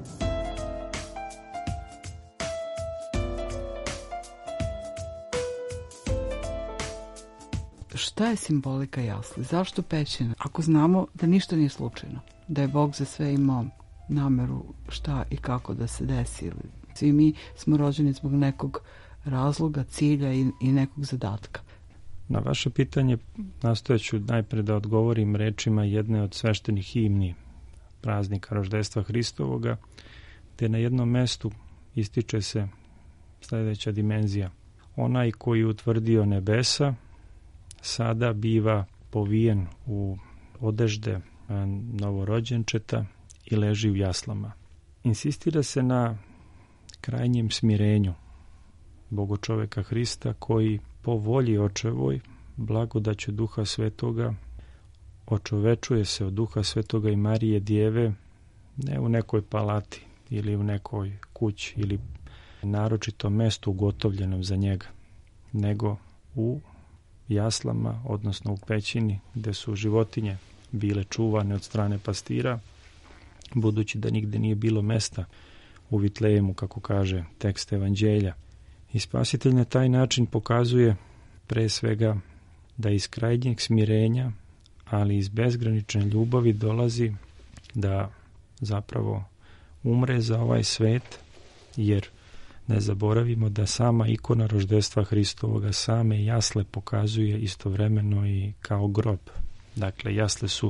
Šta je simbolika jasli? Zašto pećina? Ako znamo da ništa nije slučajno, da je Bog za sve imao nameru šta i kako da se desi. Svi mi smo rođeni zbog nekog razloga, cilja i, i nekog zadatka. Na vaše pitanje nastojaću najpre da odgovorim rečima jedne od sveštenih himni praznika roždestva Hristovoga, gde na jednom mestu ističe se sljedeća dimenzija. Onaj koji utvrdio nebesa sada biva povijen u odežde novorođenčeta i leži u jaslama. Insistira se na krajnjem smirenju Bogočoveka Hrista, koji po volji očevoj, blagodaću Duha Svetoga, očovečuje se od Duha Svetoga i Marije Djeve, ne u nekoj palati ili u nekoj kući ili naročito mestu ugotovljenom za njega, nego u jaslama, odnosno u pećini gde su životinje bile čuvane od strane pastira, budući da nigde nije bilo mesta u Vitlejemu, kako kaže tekst Evanđelja. I Spasitelj na taj način pokazuje pre svega da iz krajnjeg smirenja, ali iz bezgranične ljubavi dolazi da zapravo umre za ovaj svet, jer ne zaboravimo da sama ikona roždestva Hristovoga same jasle pokazuje istovremeno i kao grob. Dakle, jasle su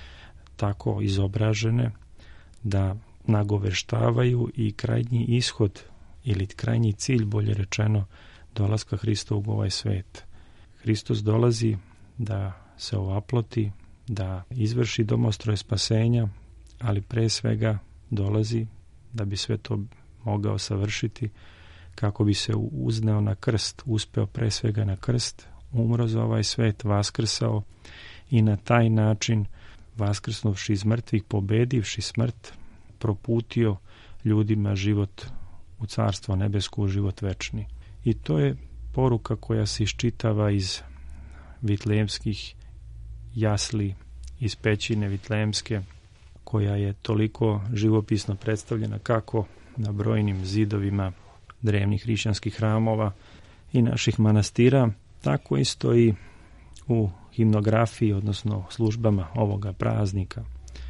tako izobražene da nagoveštavaju i krajnji ishod ili krajnji cilj, bolje rečeno, dolaska Hristovog u ovaj svet. Hristos dolazi da se ovaploti, da izvrši domostroje spasenja, ali pre svega dolazi da bi sve to mogao savršiti, kako bi se uzneo na krst, uspeo pre svega na krst, umro za ovaj svet, vaskrsao i na taj način, vaskrsnuvši iz mrtvih, pobedivši smrt, proputio ljudima život u carstvo nebesko, život večni. I to je poruka koja se iščitava iz vitlejemskih jasli, iz pećine vitlejemske, koja je toliko živopisno predstavljena kako na brojnim zidovima drevnih hrišćanskih hramova i naših manastira, tako isto i u himnografiji, odnosno službama ovoga praznika.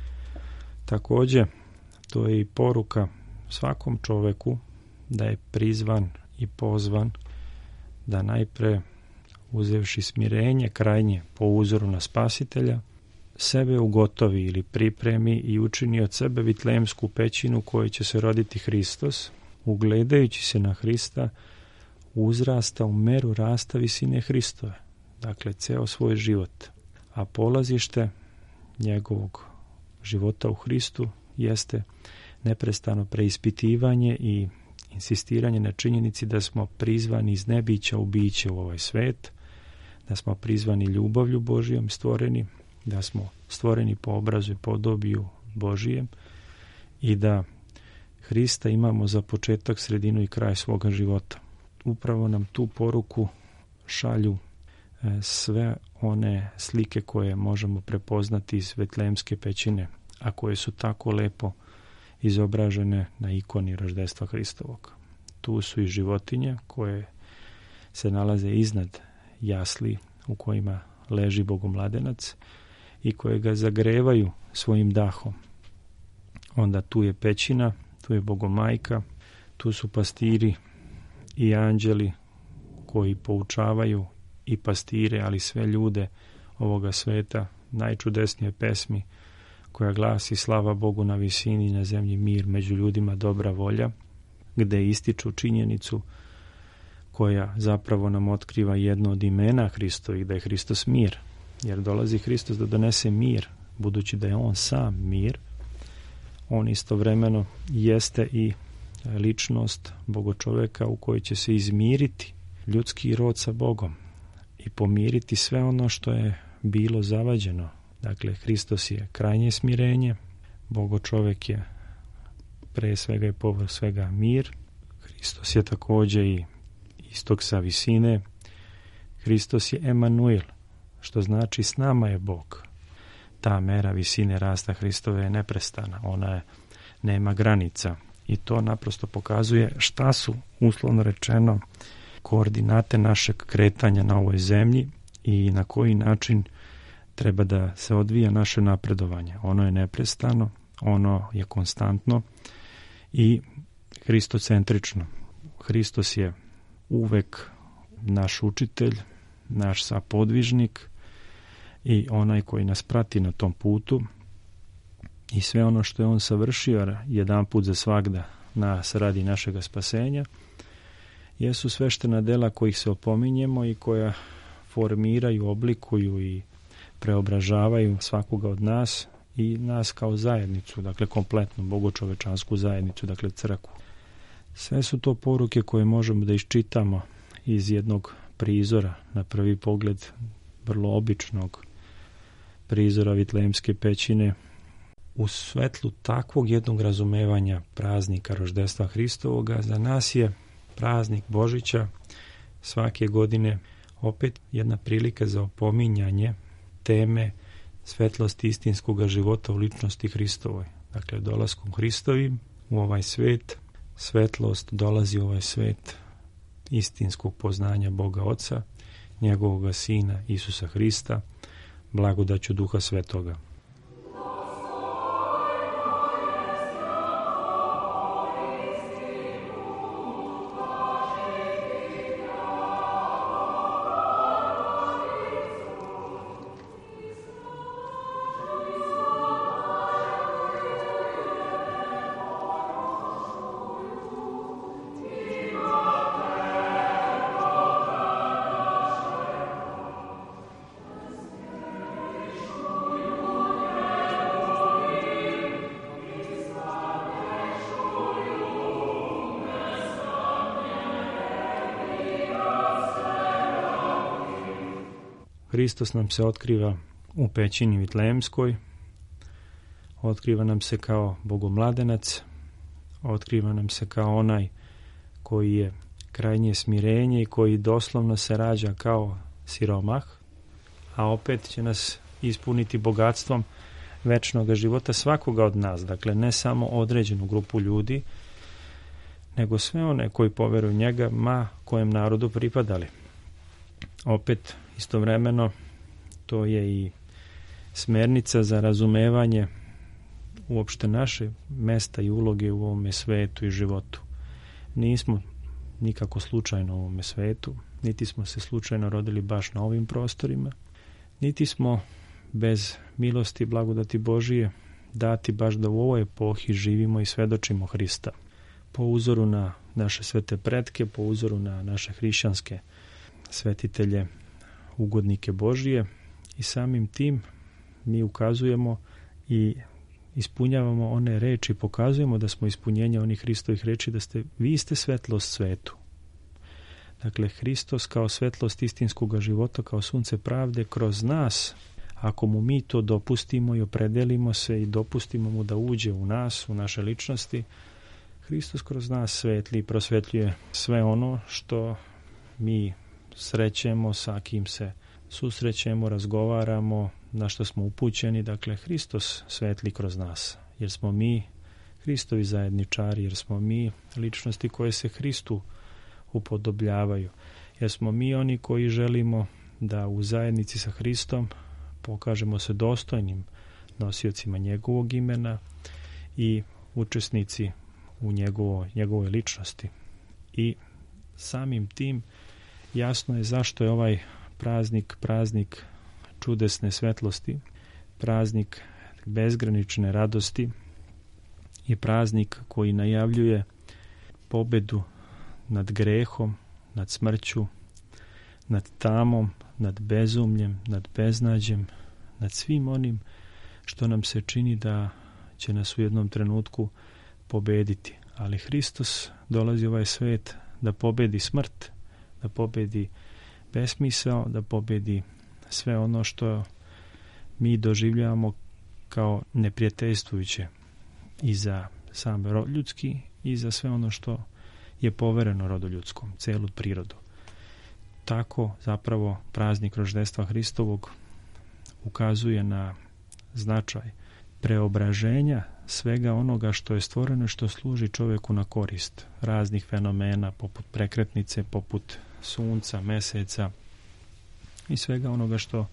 Također, to je i poruka svakom čoveku da je prizvan i pozvan da najpre, uzevši smirenje krajnje po uzoru na Spasitelja, sebe ugotovi ili pripremi i učini od sebe vitlejemsku pećinu u kojoj će se roditi Hristos, ugledajući se na Hrista, uzrasta u meru rasta visine Hristove. Dakle, ceo svoj život. A polazište njegovog života u Hristu jeste neprestano preispitivanje i insistiranje na činjenici da smo prizvani iz nebića u biće u ovaj svet, da smo prizvani ljubavlju Božijom stvoreni, da smo stvoreni po obrazu i podobiju Božijem i da Hrista imamo za početak, sredinu i kraj svoga života. Upravo nam tu poruku šalju sve one slike koje možemo prepoznati iz Vitlejemske pećine, a koje su tako lepo izobražene na ikoni roždestva Hristovog. Tu su i životinje koje se nalaze iznad jasli u kojima leži Bogomladenac i koje ga zagrevaju svojim dahom. Onda tu je pećina, tu je Bogomajka, tu su pastiri i anđeli koji poučavaju i pastire, ali sve ljude ovoga sveta najčudesnije pesmi koja glasi slava Bogu na visini i na zemlji mir, među ljudima dobra volja, gde ističu činjenicu koja zapravo nam otkriva jedno od imena Hristovih, da je Hristos mir, jer dolazi Hristos da donese mir, budući da je on sam mir. On istovremeno jeste i ličnost Bogočoveka u kojoj će se izmiriti ljudski rod sa Bogom i pomiriti sve ono što je bilo zavađeno. Dakle, Hristos je krajnje smirenje, Bogočovek je pre svega i povrh svega mir, Hristos je također i istok sa visine, Hristos je Emanuel, što znači s nama je Bog. Ta mera visine rasta Hristove je neprestana, ona je, nema granica i to naprosto pokazuje šta su, uslovno rečeno, koordinate našeg kretanja na ovoj zemlji i na koji način treba da se odvija naše napredovanje. Ono je neprestano, ono je konstantno i hristocentrično. Hristos je uvek naš učitelj, naš sapodvižnik i onaj koji nas prati na tom putu i sve ono što je on savršio jedan put za svagda nas radi našega spasenja jesu sveštena dela kojih se opominjemo i koja formiraju, oblikuju i preobražavaju svakoga od nas i nas kao zajednicu, dakle kompletnu bogočovečansku zajednicu, dakle crkvu. Sve su to poruke koje možemo da iščitamo iz jednog prizora, na prvi pogled vrlo običnog prizora Vitlejemske pećine. U svetlu takvog jednog razumevanja praznika roždestva Hristovoga za nas je praznik Božića svake godine opet jedna prilika za opominjanje teme svetlosti istinskog života u ličnosti Hristovoj. Dakle, dolaskom Hristovim u ovaj svet, svetlost dolazi u ovaj svet istinskog poznanja Boga Oca njegovog Sina Isusa Hrista, blagodaću Duha Svetoga. Hristos nam se otkriva u pećini Vitlejemskoj, otkriva nam se kao bogomladenac, otkriva nam se kao onaj koji je krajnje smirenje i koji doslovno se rađa kao siromah, a opet će nas ispuniti bogatstvom večnog života svakoga od nas, dakle ne samo određenu grupu ljudi, nego sve one koji poveruju njega, ma kojem narodu pripadali. Opet, istovremeno, to je i smernica za razumevanje uopšte naše mesta i uloge u ovome svetu i životu. Nismo nikako slučajno u ovome svetu, niti smo se slučajno rodili baš na ovim prostorima, niti smo bez milosti i blagodati Božije dati baš da u ovoj epohi živimo i svedočimo Hrista. Po uzoru na naše svete pretke, po uzoru na naše hrišćanske svetitelje, ugodnike Božije, i samim tim mi ukazujemo i ispunjavamo one reči, pokazujemo da smo ispunjenje onih Hristovih reči, da ste, vi ste svetlost svetu. Dakle, Hristos kao svetlost istinskog života, kao sunce pravde, kroz nas, ako mu mi to dopustimo i opredelimo se i dopustimo mu da uđe u nas, u naše ličnosti, Hristos kroz nas svetli i prosvetljuje sve ono što mi srećemo, sa kim se susrećemo, razgovaramo, na što smo upućeni. Dakle, Hristos svetli kroz nas, jer smo mi Hristovi zajedničari, jer smo mi ličnosti koje se Hristu upodobljavaju, jer smo mi oni koji želimo da u zajednici sa Hristom pokažemo se dostojnim nosiocima njegovog imena i učesnici u njegovo, njegovoj ličnosti. I samim tim jasno je zašto je ovaj praznik, praznik čudesne svetlosti, praznik bezgranične radosti i praznik koji najavljuje pobedu nad grehom, nad smrću, nad tamom, nad bezumljem, nad beznađem, nad svim onim što nam se čini da će nas u jednom trenutku pobediti. Ali Hristos dolazi u ovaj svet da pobedi smrt, da pobedi besmisao, da pobedi sve ono što mi doživljavamo kao neprijateljstvujuće i za sam rod ljudski i za sve ono što je povereno rodu ljudskom, celu prirodu. Tako zapravo praznik roždestva Hristovog ukazuje na značaj preobraženja svega onoga što je stvoreno i što služi čovjeku na korist raznih fenomena poput prekretnice, poput sunca, meseca i svega onoga što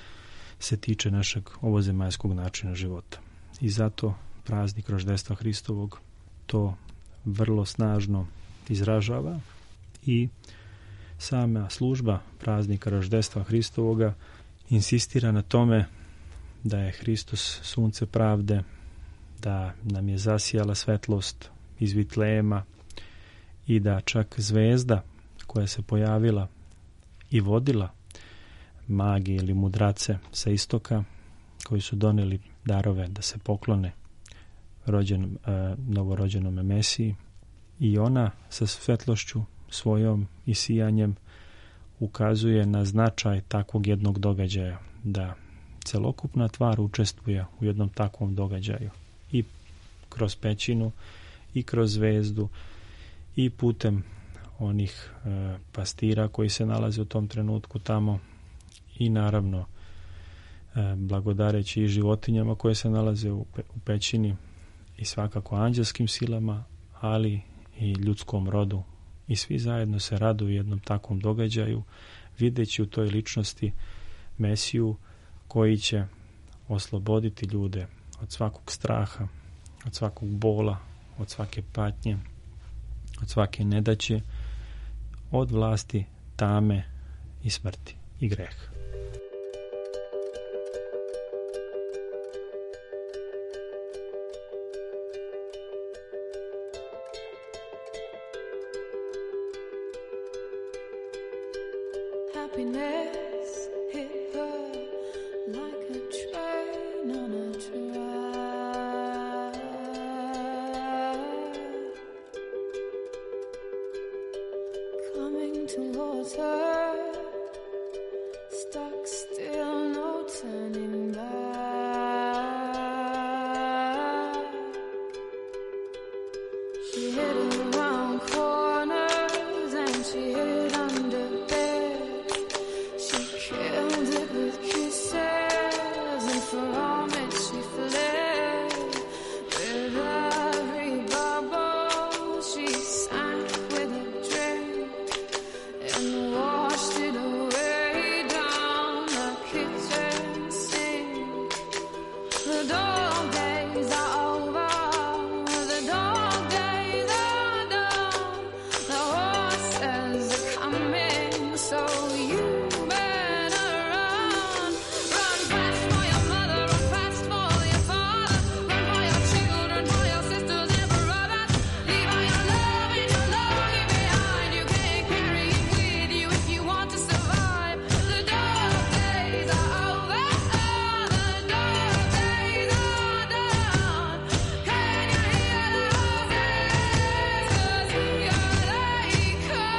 se tiče našeg ovozemaljskog načina života. I zato praznik roždestva Hristovog to vrlo snažno izražava i sama služba praznika roždestva Hristovoga insistira na tome da je Hristos sunce pravde, da nam je zasijala svetlost iz Vitlejema i da čak zvezda koja se pojavila i vodila magi ili mudrace sa istoka koji su doneli darove da se poklone rođenom, e, novorođenom Mesiji, i ona sa svetlošću svojom i sijanjem ukazuje na značaj takvog jednog događaja, da celokupna tvar učestvuje u jednom takvom događaju i kroz pećinu i kroz zvezdu i putem onih e, pastira koji se nalaze u tom trenutku tamo i naravno e, blagodareći i životinjama koje se nalaze u, pe, u pećini i svakako anđelskim silama, ali i ljudskom rodu i svi zajedno se raduju jednom takvom događaju, videći u toj ličnosti Mesiju koji će osloboditi ljude od svakog straha, od svakog bola, od svake patnje, od svake nedaće, od vlasti tame i smrti i greha. Happiness hit her like a train on a track, coming towards her, stuck still, no turning back. She hid around corners and she hid under bed. She killed it with kisses, and from it she fled. With every bubble she sank with a drink and washed it away down the kitchen sink. The dog days are over, the dog days are done. The horses are coming, so you better run. Run fast for your mother, run fast for your father, run for your children, for your sisters and brothers. Leave all your love and your longing behind. You can't carry it with you if you want to survive. The dog days are over, the dog days are done. Can you hear the horses? 'Cause here they come.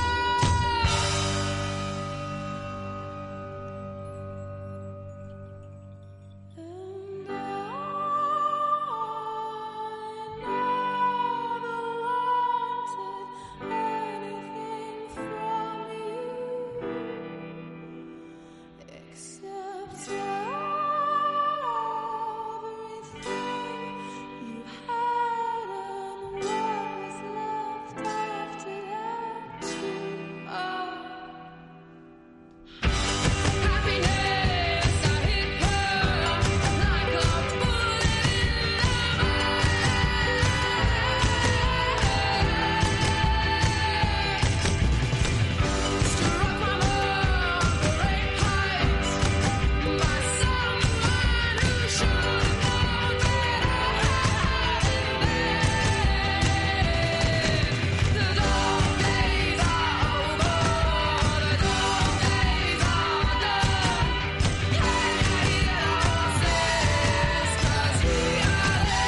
Except everything you had and what was left after that too. Oh. Happiness, I hit her like a bullet in the back. Struck my love, great heights, by someone who should have known better. The dog days are over, the dog days are done. Can you hear the horses? 'Cause here they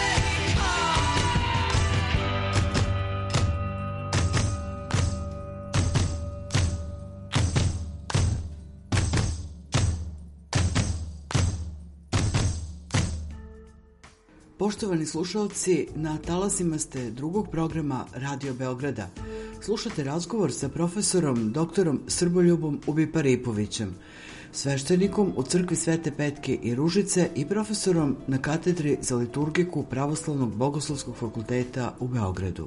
Poštovani slušalci, na talasima ste drugog programa Radio Beograda. Slušate razgovor sa profesorom doktorom Srboljubom Ubiparipovićem, sveštenikom u crkvi Svete Petke i Ružice i profesorom na katedri za liturgiku Pravoslavnog bogoslovskog fakulteta u Beogradu.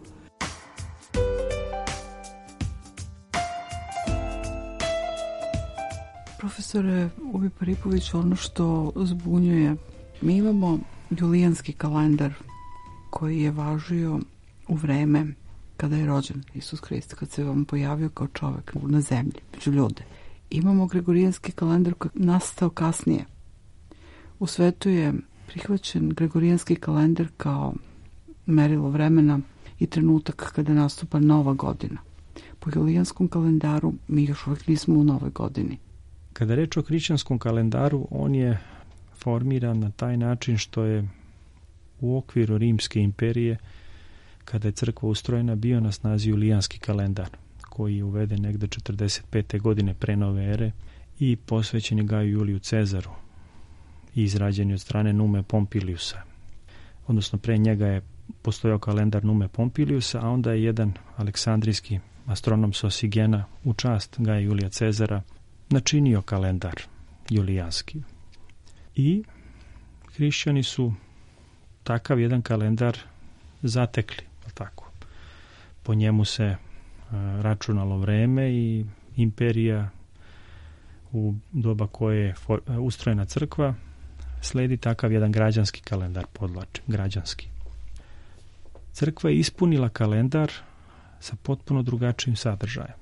Profesore Ubiparipović, ono što zbunjuje, mi imamo julijanski kalendar koji je važio u vreme kada je rođen Isus Hrist, kad se vam pojavio kao čovek na zemlji, među ljude. Imamo gregorijanski kalendar koji je nastao kasnije. U svetu je prihvaćen gregorijanski kalendar kao merilo vremena i trenutak kada nastupa nova godina. Po julijanskom kalendaru mi još uvijek nismo u novoj godini. Kada reč o hrišćanskom kalendaru, on je formiran na taj način što je u okviru Rimske imperije, kada je crkva ustrojena, bio na snazi julijanski kalendar, koji je uveden negde četrdeset pete godine pre nove ere i posvećen je Gaju Juliju Cezaru i izrađen je od strane Nume Pompiliusa. Odnosno, pre njega je postojao kalendar Nume Pompiliusa, a onda je jedan aleksandrijski astronom Sosigena u čast Gaja Julija Cezara načinio kalendar julijanski. I hrišćani su takav jedan kalendar zatekli, tako. Po njemu se računalo vreme i imperija u doba koje je for, ustrojena crkva sledi takav jedan građanski kalendar, podlačim, građanski. Crkva je ispunila kalendar sa potpuno drugačijim sadržajem.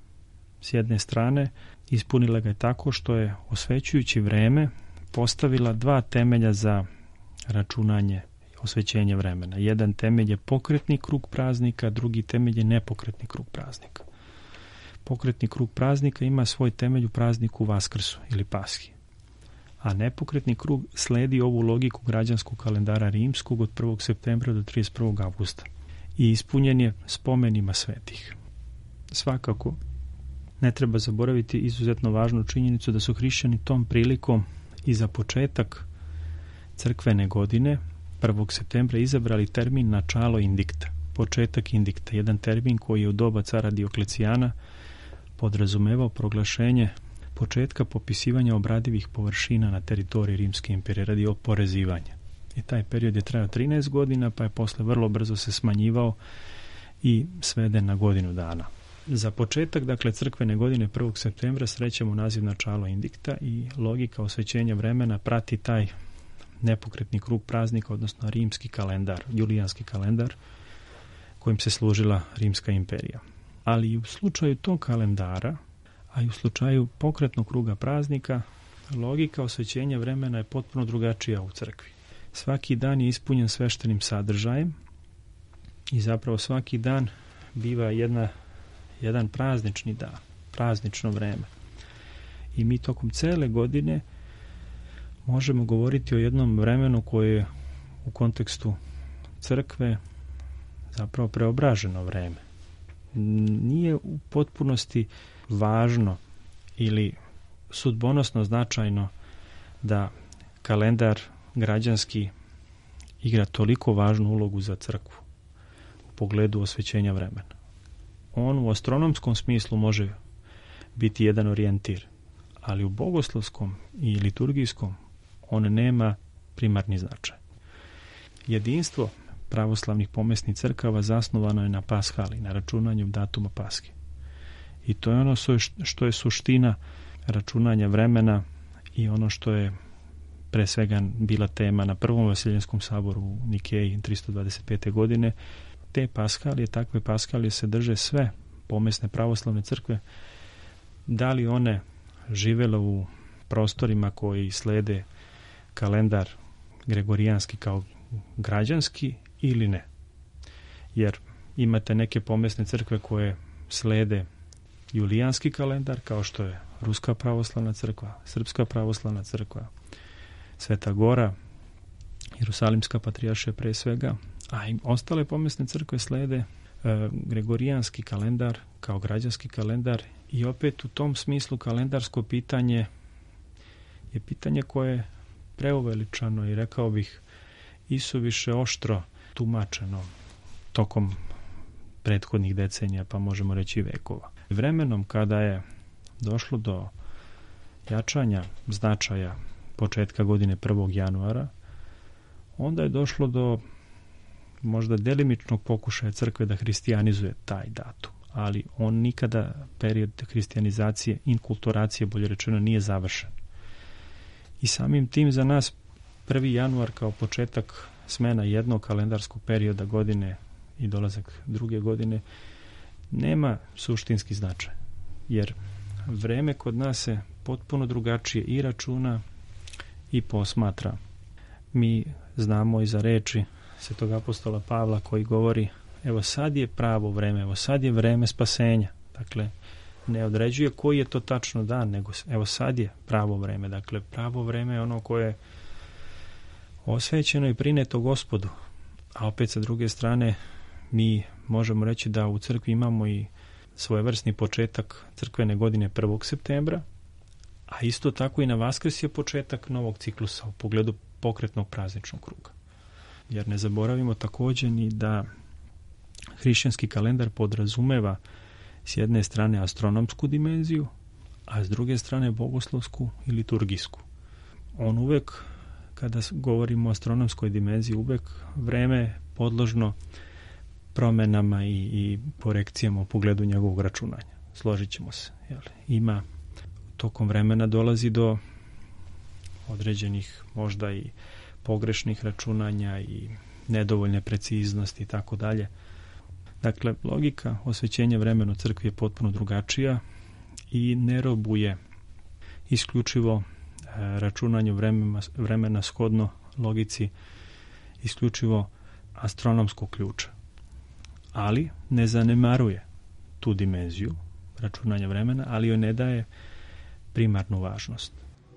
S jedne strane, ispunila ga je tako što je, osvećujući vreme, postavila dva temelja za računanje i osvećenje vremena. Jedan temelj je pokretni krug praznika, drugi temelj je nepokretni krug praznika. Pokretni krug praznika ima svoj temelj u prazniku Vaskrsu ili Paski, a nepokretni krug sledi ovu logiku građanskog kalendara rimskog od prvog septembra do trideset prvog avgusta i ispunjen je spomenima svetih. Svakako, ne treba zaboraviti izuzetno važnu činjenicu da su hrišćani tom prilikom i za početak crkvene godine prvog septembra izabrali termin načalo indikta, početak indikta, jedan termin koji je u doba cara Dioklecijana podrazumevao proglašenje početka popisivanja obradivih površina na teritoriji Rimske imperije radi oporezivanja. I taj period je trajao trinaest godina, pa je posle vrlo brzo se smanjivao i sveden na godinu dana. Za početak, dakle, crkvene godine prvog septembra srećemo naziv načalo indikta i logika osvećenja vremena prati taj nepokretni krug praznika, odnosno rimski kalendar, julijanski kalendar kojim se služila Rimska imperija. Ali i u slučaju tog kalendara, a i u slučaju pokretnog kruga praznika, logika osvećenja vremena je potpuno drugačija u crkvi. Svaki dan je ispunjen sveštenim sadržajem i zapravo svaki dan biva jedna, jedan praznični dan, praznično vreme. I mi tokom cele godine možemo govoriti o jednom vremenu koje je u kontekstu crkve zapravo preobraženo vreme. Nije u potpunosti važno ili sudbonosno značajno da kalendar građanski igra toliko važnu ulogu za crkvu u pogledu osvećenja vremena. On u astronomskom smislu može biti jedan orijentir, ali u bogoslovskom i liturgijskom on nema primarni značaj. Jedinstvo pravoslavnih pomesnih crkava zasnovano je na paschali, na računanju datuma Paske. I to je ono što je suština računanja vremena i ono što je pre svega bila tema na Prvom Vasiljenskom saboru u Nikeji tristo dvadeset pete. godine. Te paskalije, takve paskalije se drže sve pomesne pravoslavne crkve, da li one živele u prostorima koji slede kalendar gregorijanski kao građanski ili ne. Jer imate neke pomesne crkve koje slede julijanski kalendar, kao što je Ruska pravoslavna crkva, Srpska pravoslavna crkva, Sveta Gora, Jerusalimska patrijaršija pre svega, a i ostale pomesne crkve slede e, gregorijanski kalendar kao građanski kalendar i opet u tom smislu kalendarsko pitanje je pitanje koje je preuveličano i rekao bih isuviše oštro tumačeno tokom prethodnih decenija, pa možemo reći vekova. Vremenom kada je došlo do jačanja značaja početka godine prvog januara, onda je došlo do možda delimičnog pokušaja crkve da hristijanizuje taj datum, ali on nikada period hristijanizacije, inkulturacije, bolje rečeno, nije završen. I samim tim za nas prvi januar kao početak smena jednog kalendarskog perioda godine i dolazak druge godine nema suštinski značaj, jer vreme kod nas se potpuno drugačije i računa i posmatra. Mi znamo i za reči svetog apostola Pavla koji govori evo sad je pravo vreme, evo sad je vreme spasenja. Dakle, ne određuje koji je to tačno dan, nego evo sad je pravo vreme. Dakle, pravo vreme je ono koje je osvećeno i prineto Gospodu. A opet sa druge strane mi možemo reći da u crkvi imamo i svojevrsni početak crkvene godine prvog septembra, a isto tako i na Vaskrs je početak novog ciklusa u pogledu pokretnog prazničnog kruga. Jer ne zaboravimo također ni da hrišćanski kalendar podrazumeva s jedne strane astronomsku dimenziju, a s druge strane bogoslovsku i liturgijsku. On uvek, kada govorimo o astronomskoj dimenziji, uvek vreme podložno promenama i, i korekcijama u pogledu njegovog računanja. Složit ćemo se. Jel? Ima, tokom vremena dolazi do određenih možda i pogrešnih računanja i nedovoljne preciznosti i tako dalje. Dakle, logika osvećenja vremena u crkvi je potpuno drugačija i ne robuje isključivo računanju vremena, vremena shodno logici isključivo astronomskog ključa. Ali ne zanemaruje tu dimenziju računanja vremena, ali joj ne daje primarnu važnost.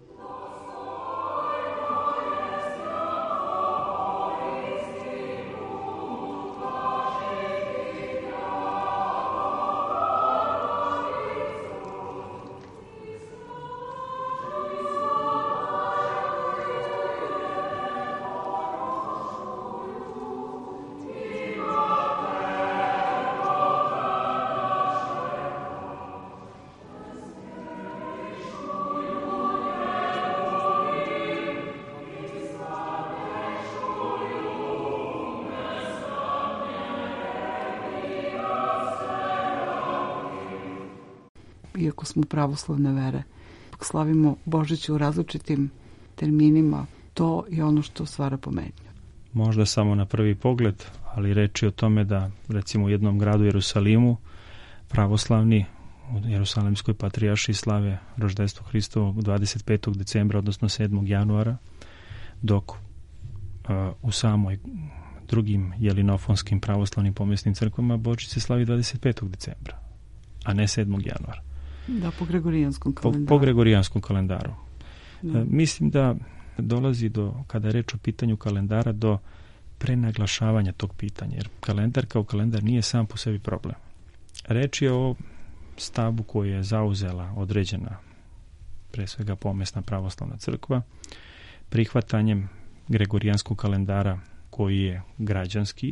Iako smo pravoslavne vere, slavimo Božić u različitim terminima, to je ono što stvara pometnju. Možda samo na prvi pogled, ali reči o tome da recimo u jednom gradu Jerusalimu pravoslavni u Jerusalimskoj patrijaršiji slave rođenstvo Hristovo dvadeset petog decembra, odnosno sedmog januara, dok uh, u samoj drugim jelinofonskim pravoslavnim pomjesnim crkvama Božić se slavi dvadeset petog decembra, a ne sedmog januara. Da, po gregorijanskom kalendaru. Po, po gregorijanskom kalendaru. Da. E, mislim da dolazi do, kada je reč o pitanju kalendara, do prenaglašavanja tog pitanja, jer kalendar kao kalendar nije sam po sebi problem. Reč je o stavu koju je zauzela određena, pre svega pomesna pravoslavna crkva, prihvatanjem gregorijanskog kalendara koji je građanski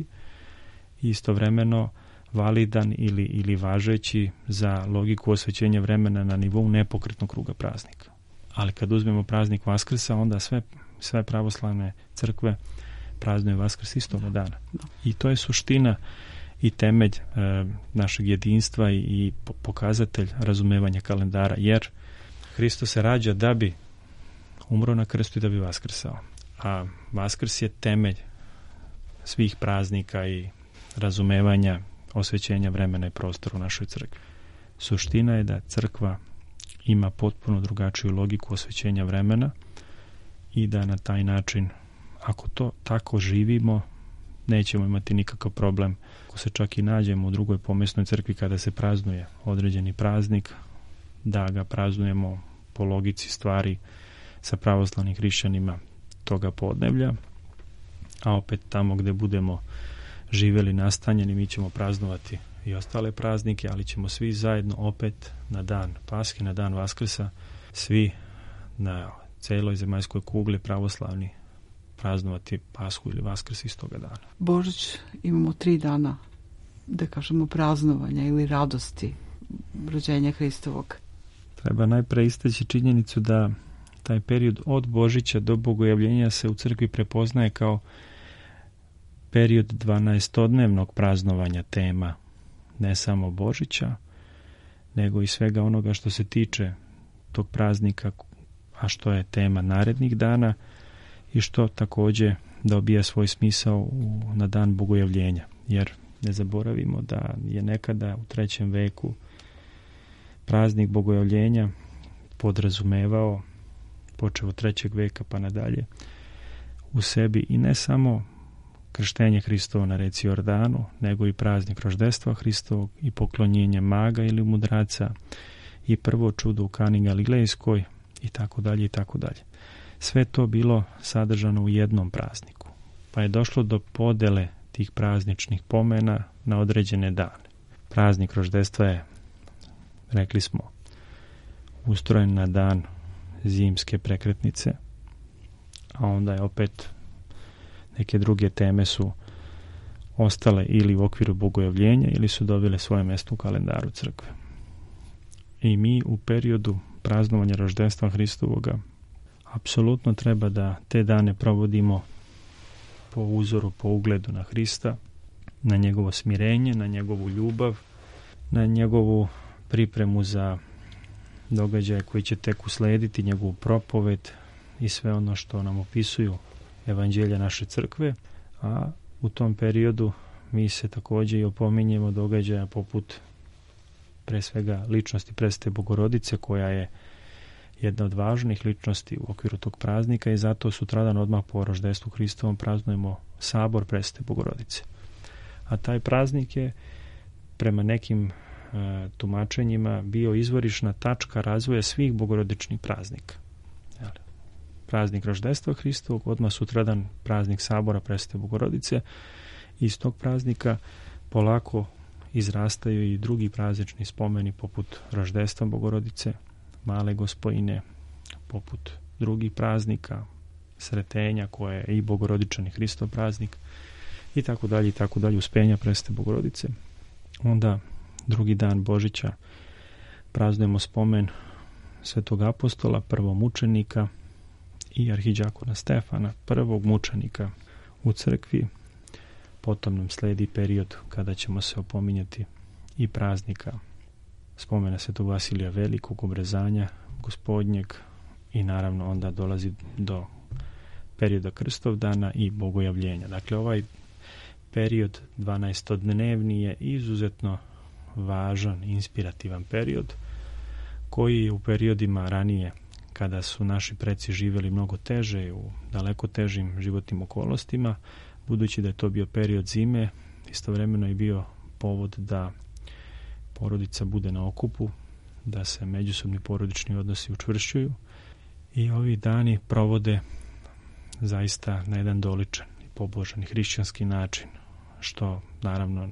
i istovremeno validan ili, ili važeći za logiku osvećenja vremena na nivou nepokretnog kruga praznika. Ali kad uzmemo praznik Vaskrsa, onda sve, sve pravoslavne crkve praznuju Vaskrs istoga dana. I to je suština i temelj e, našeg jedinstva i, i pokazatelj razumevanja kalendara, jer Hristos se rađa da bi umro na krstu i da bi vaskrsao. A Vaskrs je temelj svih praznika i razumevanja osvećenja vremena i prostora u našoj crkvi. Suština je da crkva ima potpuno drugačiju logiku osvećenja vremena i da na taj način, ako to tako živimo, nećemo imati nikakav problem. Ako se čak i nađemo u drugoj pomesnoj crkvi kada se praznuje određeni praznik, da ga praznujemo po logici stvari sa pravoslavnim hrišćanima toga podneblja, a opet tamo gde budemo živjeli nastanjeni, mi ćemo praznovati i ostale praznike, ali ćemo svi zajedno opet na dan Paske, na dan Vaskrsa, svi na celoj zemaljskoj kugli pravoslavni praznovati Pasku ili Vaskrs istoga dana. Božić imamo tri dana, da kažemo, praznovanja ili radosti rođenja Hristovog. Treba najpre istaći činjenicu da taj period od Božića do Bogojavljenja se u crkvi prepoznaje kao period dvanaestodnevnog praznovanja tema, ne samo Božića, nego i svega onoga što se tiče tog praznika, a što je tema narednih dana i što također dobija svoj smisao u, na dan Bogojavljenja. Jer ne zaboravimo da je nekada u trećem veku praznik Bogojavljenja podrazumevao, počeo od trećeg veka pa nadalje, u sebi i ne samo krštenje Hristovo na reci Jordanu, nego i praznik rođenstva Hristovog i poklonjenje maga ili mudraca i prvo čudo u Kani Galilejskoj i tako dalje i tako dalje. Sve to bilo sadržano u jednom prazniku, pa je došlo do podele tih prazničnih pomena na određene dane. Praznik rođenstva je, rekli smo, ustrojen na dan zimske prekretnice, a onda je opet neke druge teme su ostale ili u okviru Bogojavljenja ili su dobile svoje mjesto u kalendaru crkve. I mi u periodu praznovanja rođenstva Hristovoga apsolutno treba da te dane provodimo po uzoru, po ugledu na Hrista, na njegovo smirenje, na njegovu ljubav, na njegovu pripremu za događaje koji će tek uslediti, njegovu propoved i sve ono što nam opisuju evanđelja naše crkve, a u tom periodu mi se također i opominjemo događaja poput pre svega ličnosti Presvete Bogorodice, koja je jedna od važnih ličnosti u okviru tog praznika i zato sutradan odmah po roždestvu Hristovom praznujemo sabor Presvete Bogorodice. A taj praznik je prema nekim e, tumačenjima bio izvorišna tačka razvoja svih bogorodičnih praznika. Jel? Praznik roždestva Hristovog, odmah sutradan praznik sabora Presvete Bogorodice. Iz tog praznika polako izrastaju i drugi praznični spomeni poput roždestva Bogorodice, Male Gospojine, poput drugih praznika, Sretenja koje je i Bogorodičan i Hristov praznik i tako dalje i tako dalje, Uspenja Presvete Bogorodice. Onda drugi dan Božića praznujemo spomen Svetog apostola, prvog mučenika i arhiđakona Stefana, prvog mučenika u crkvi. Potom nam sledi period kada ćemo se opominjati i praznika spomena Svetog Vasilija Velikog, obrezanja Gospodnjeg i naravno onda dolazi do perioda Krstovdana i Bogojavljenja. Dakle, ovaj period dvanaestodnevni je izuzetno važan, inspirativan period koji je u periodima ranije, kada su naši preci živjeli mnogo teže, u daleko težim životnim okolnostima, budući da je to bio period zime, istovremeno je bio povod da porodica bude na okupu, da se međusobni porodični odnosi učvršćuju i ovi dani provode zaista na jedan doličan i pobožan i hrišćanski način, što naravno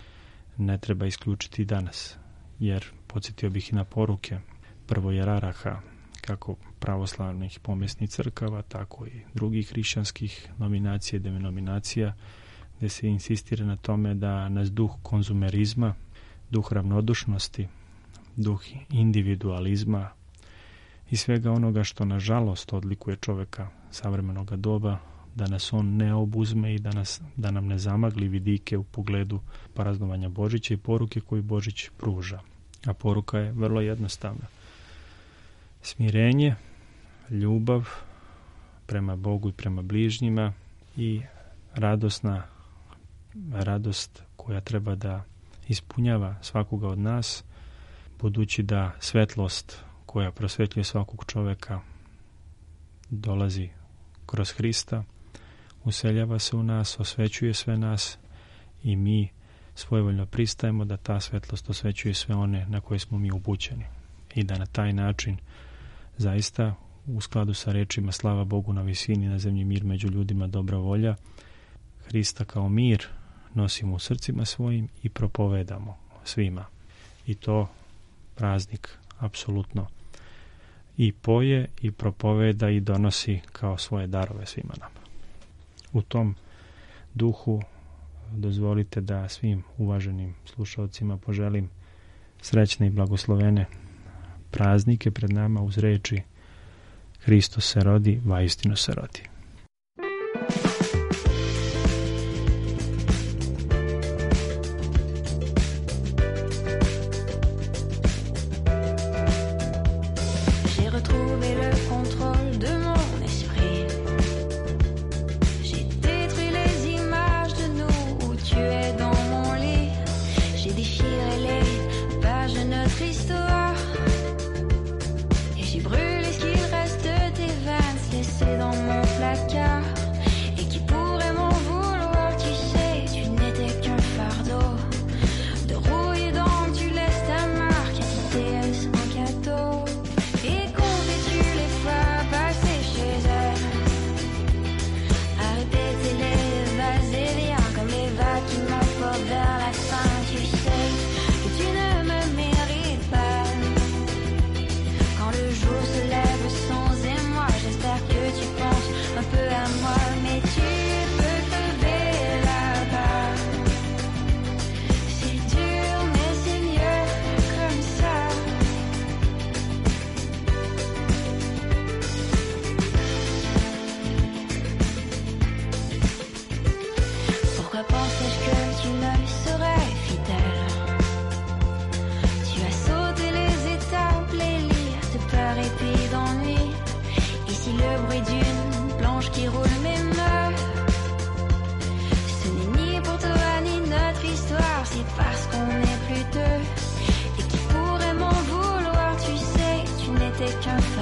ne treba isključiti danas, jer podsjetio bih i na poruke prvojeraraha, kako pravoslavnih pomjesnih crkava, tako i drugih hrišćanskih nominacija i denominacija, gdje se insistira na tome da nas duh konzumerizma, duh ravnodušnosti, duh individualizma i svega onoga što nažalost odlikuje čovjeka savremenog doba, da nas on ne obuzme i da, nas, da nam ne zamagli vidike u pogledu praznovanja Božića i poruke koju Božić pruža. A poruka je vrlo jednostavna. Smirenje, ljubav prema Bogu i prema bližnjima i radosna radost koja treba da ispunjava svakoga od nas, budući da svetlost koja prosvetljuje svakog čovjeka dolazi kroz Hrista, useljava se u nas, osvećuje sve nas i mi svojevoljno pristajemo da ta svetlost osvećuje sve one na koje smo mi upućeni i da na taj način zaista u skladu sa rečima slava Bogu na visini, na zemlji mir među ljudima, dobra volja, Hrista kao mir nosimo u srcima svojim i propovedamo svima. I to praznik apsolutno i poje i propoveda i donosi kao svoje darove svima nama. U tom duhu dozvolite da svim uvaženim slušalcima poželim srećne i blagoslovene praznike pred nama uz reči Hristos se rodi, vaistinu se rodi. Dans mon plat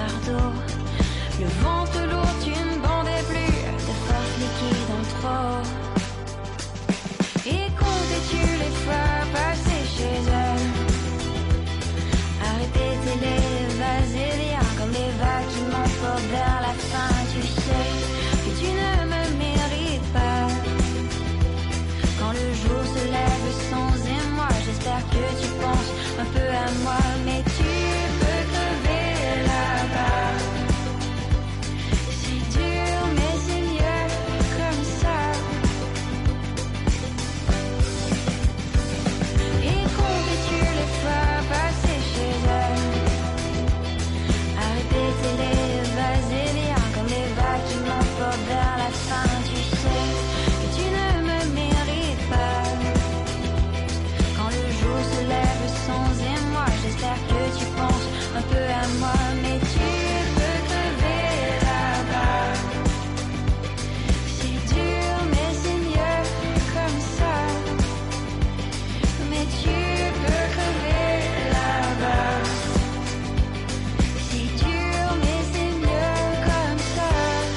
fardeau. Le ventre lourd, tu ne bandais plus de force liquide en trop. Et comptais-tu les fois passées chez elle à répéter les va-et-vient comme les vagues qui m'emportent vers la fin. Tu sais que tu ne me mérites pas. Quand le jour se lève sans émoi, j'espère que tu penses un peu à moi, mais tu peux crever là-bas. C'est dur, mais c'est mieux comme ça. Et comptais-tu les fois passées chez elle à répéter les va-et-vient comme les vagues qui m'emportent vers la fin. Tu sais que tu ne me mérites pas. Quand le jour se lève sans émoi, j'espère que tu penses un peu à moi, mais tu peux crever là-bas. C'est dur, mais c'est mieux comme ça. Mais tu peux crever là-bas. C'est dur, mais c'est mieux comme ça.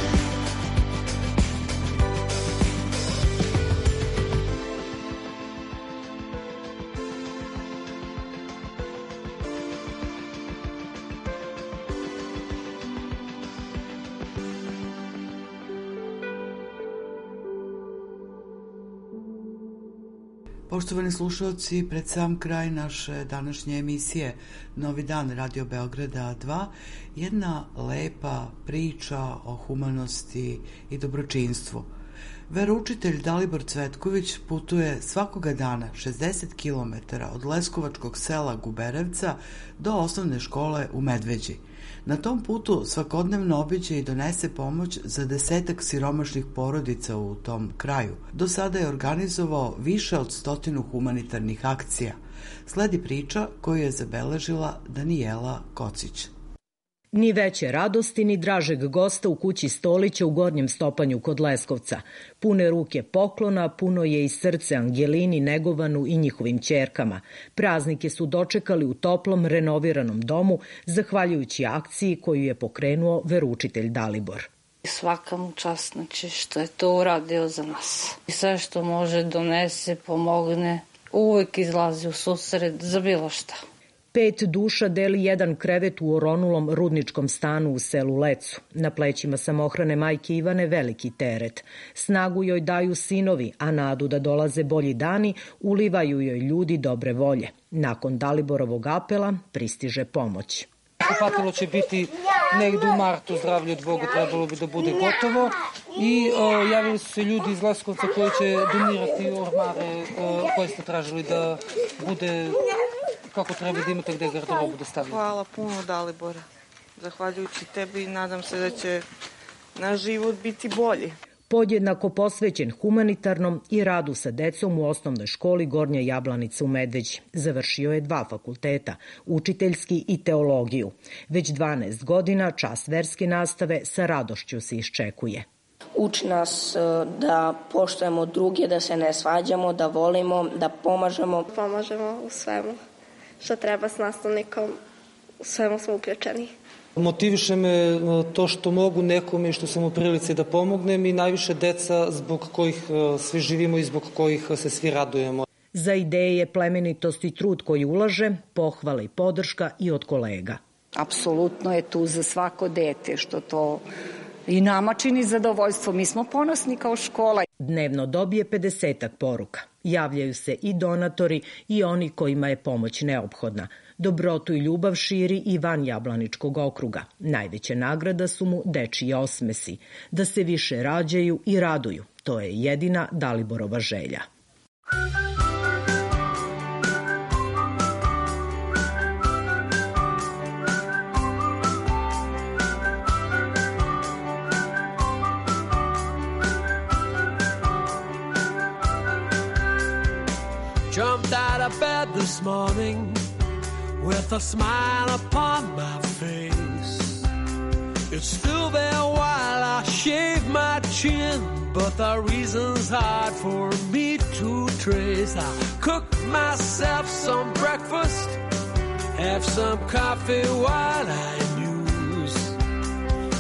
Poštovani slušalci, pred sam kraj naše današnje emisije Novi dan Radio Beograda dva, jedna lepa priča o humanosti i dobročinstvu. Veroučitelj Dalibor Cvetković putuje svakoga dana šezdeset kilometara od leskovačkog sela Guberevca do osnovne škole u Medveđi. Na tom putu svakodnevno obiđe i donese pomoć za desetak siromašnih porodica u tom kraju. Do sada je organizovao više od stotinu humanitarnih akcija. Sledi priča koju je zabeležila Danijela Kocić. Ni veće radosti, ni dražeg gosta u kući Stolića u Gornjem Stopanju kod Leskovca. Pune ruke poklona, puno je i srce Angelini, Negovanu i njihovim ćerkama. Praznike su dočekali u toplom, renoviranom domu, zahvaljujući akciji koju je pokrenuo veroučitelj Dalibor. Svaka mu čast, znači, što je to uradio za nas. I sve što može donese, pomogne, uvek izlazi u susret za bilo šta. Pet duša deli jedan krevet u oronulom rudničkom stanu u selu Lecu. Na plećima samohrane majke Ivane veliki teret. Snagu joj daju sinovi, a nadu da dolaze bolji dani ulivaju joj ljudi dobre volje. Nakon Daliborovog apela pristiže pomoć. Kupatilo će biti negde u martu, zdravlje od Boga trebalo bi da bude gotovo i o, javili su se ljudi iz Leskovca koji će donirati ormare o, koje ste tražili da bude kako treba, da imate gde garderobu da stavljate. Hvala puno Dalibora, zahvaljujući tebi i nadam se da će naš život biti bolji. Podjednako posvećen humanitarnom i radu sa decom u osnovnoj školi Gornja Jablanica u Medveđi. Završio je dva fakulteta, učiteljski i teologiju. Već dvanaest godina čas verske nastave sa radošću se iščekuje. Uči nas da poštujemo druge, da se ne svađamo, da volimo, da pomažemo. Pomažemo u svemu što treba s nastavnikom, u svemu smo uključeni. Motiviše me to što mogu nekome i što sam u prilici da pomognem i najviše deca zbog kojih svi živimo i zbog kojih se svi radujemo. Za ideje, plemenitost i trud koji ulaže, pohvala i podrška i od kolega. Apsolutno je tu za svako dete, što to i nama čini zadovoljstvo. Mi smo ponosni kao škola. Dnevno dobije pedesetak poruka. Javljaju se i donatori i oni kojima je pomoć neophodna. Dobrotu i ljubav širi i van Jablaničkog okruga. Najveća nagrada su mu dečiji osmesi. Da se više rađaju i raduju. To je jedina Daliborova želja. Jumped out of bed this morning with a smile upon my face. It's still there while I shave my chin, but the reason's hard for me to trace. I cook myself some breakfast, have some coffee while I muse.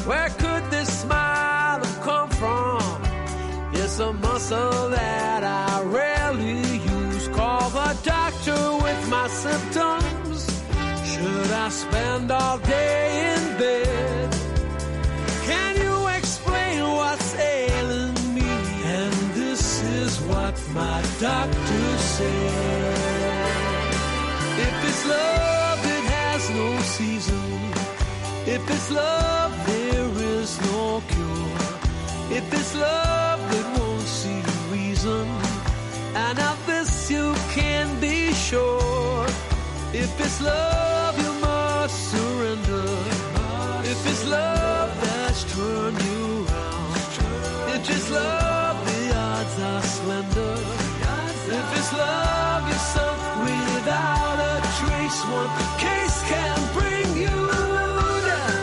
Where could this smile have come from? It's a muscle that I rarely use. Call the doctor with my symptoms. Should I spend all day in bed? Can you explain what's ailing me? And this is what my doctor said. If it's love, it has no season. If it's love, there is no cure. If it's love, it won't see reason. And of this you can be sure. If it's love, you must surrender. If it's love that's turned you around. If it's love, the odds are slender. If it's love, you're sunk without a trace. One case can bring you down.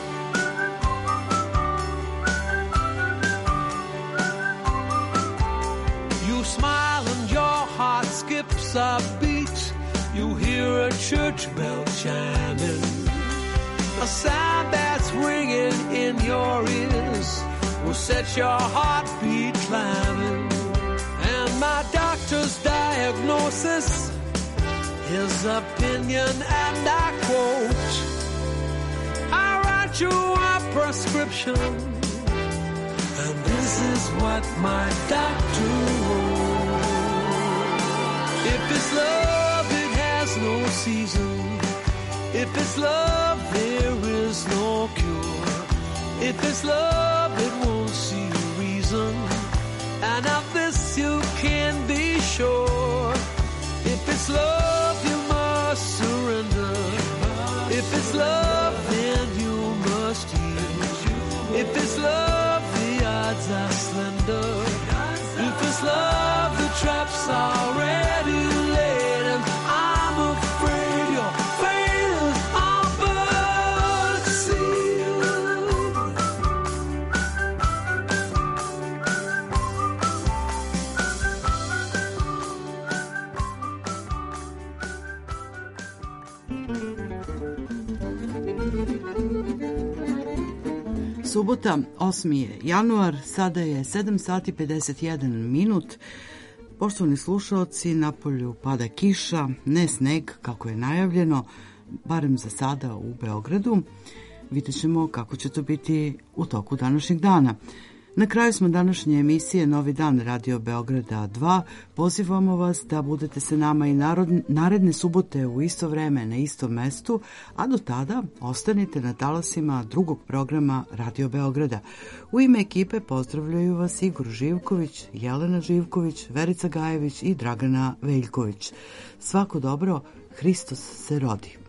You smile and your heart skips a beat. You hear a church bell chiming, a sound that's ringing in your ears will set your heartbeat climbing. And my doctor's diagnosis, his opinion, and I quote, I write you a prescription, and this is what my doctor wrote. If it's love, it has no season. If it's love, there is no cure. If it's love, it won't see reason. And of this you can be sure. If it's love, you must surrender. If it's love, then you must yield. If it's love, the odds are slender. If it's love, the trap's already laid. And I'm afraid your fate is all but sealed. Subota, osmi je januar, sada je sedam sati pedeset jedan minut. Poštovani slušaoci, napolju pada kiša, ne sneg kako je najavljeno, barem za sada u Beogradu. Vidjet ćemo kako će to biti u toku današnjeg dana. Na kraju smo današnje emisije Novi dan Radio Beograda dva. Pozivamo vas da budete se nama i naredne subote u isto vreme na istom mestu, a do tada ostanite na talasima drugog programa Radio Beograda. U ime ekipe pozdravljaju vas Igor Živković, Jelena Živković, Verica Gajević i Dragana Veljković. Svako dobro, Hristos se rodi.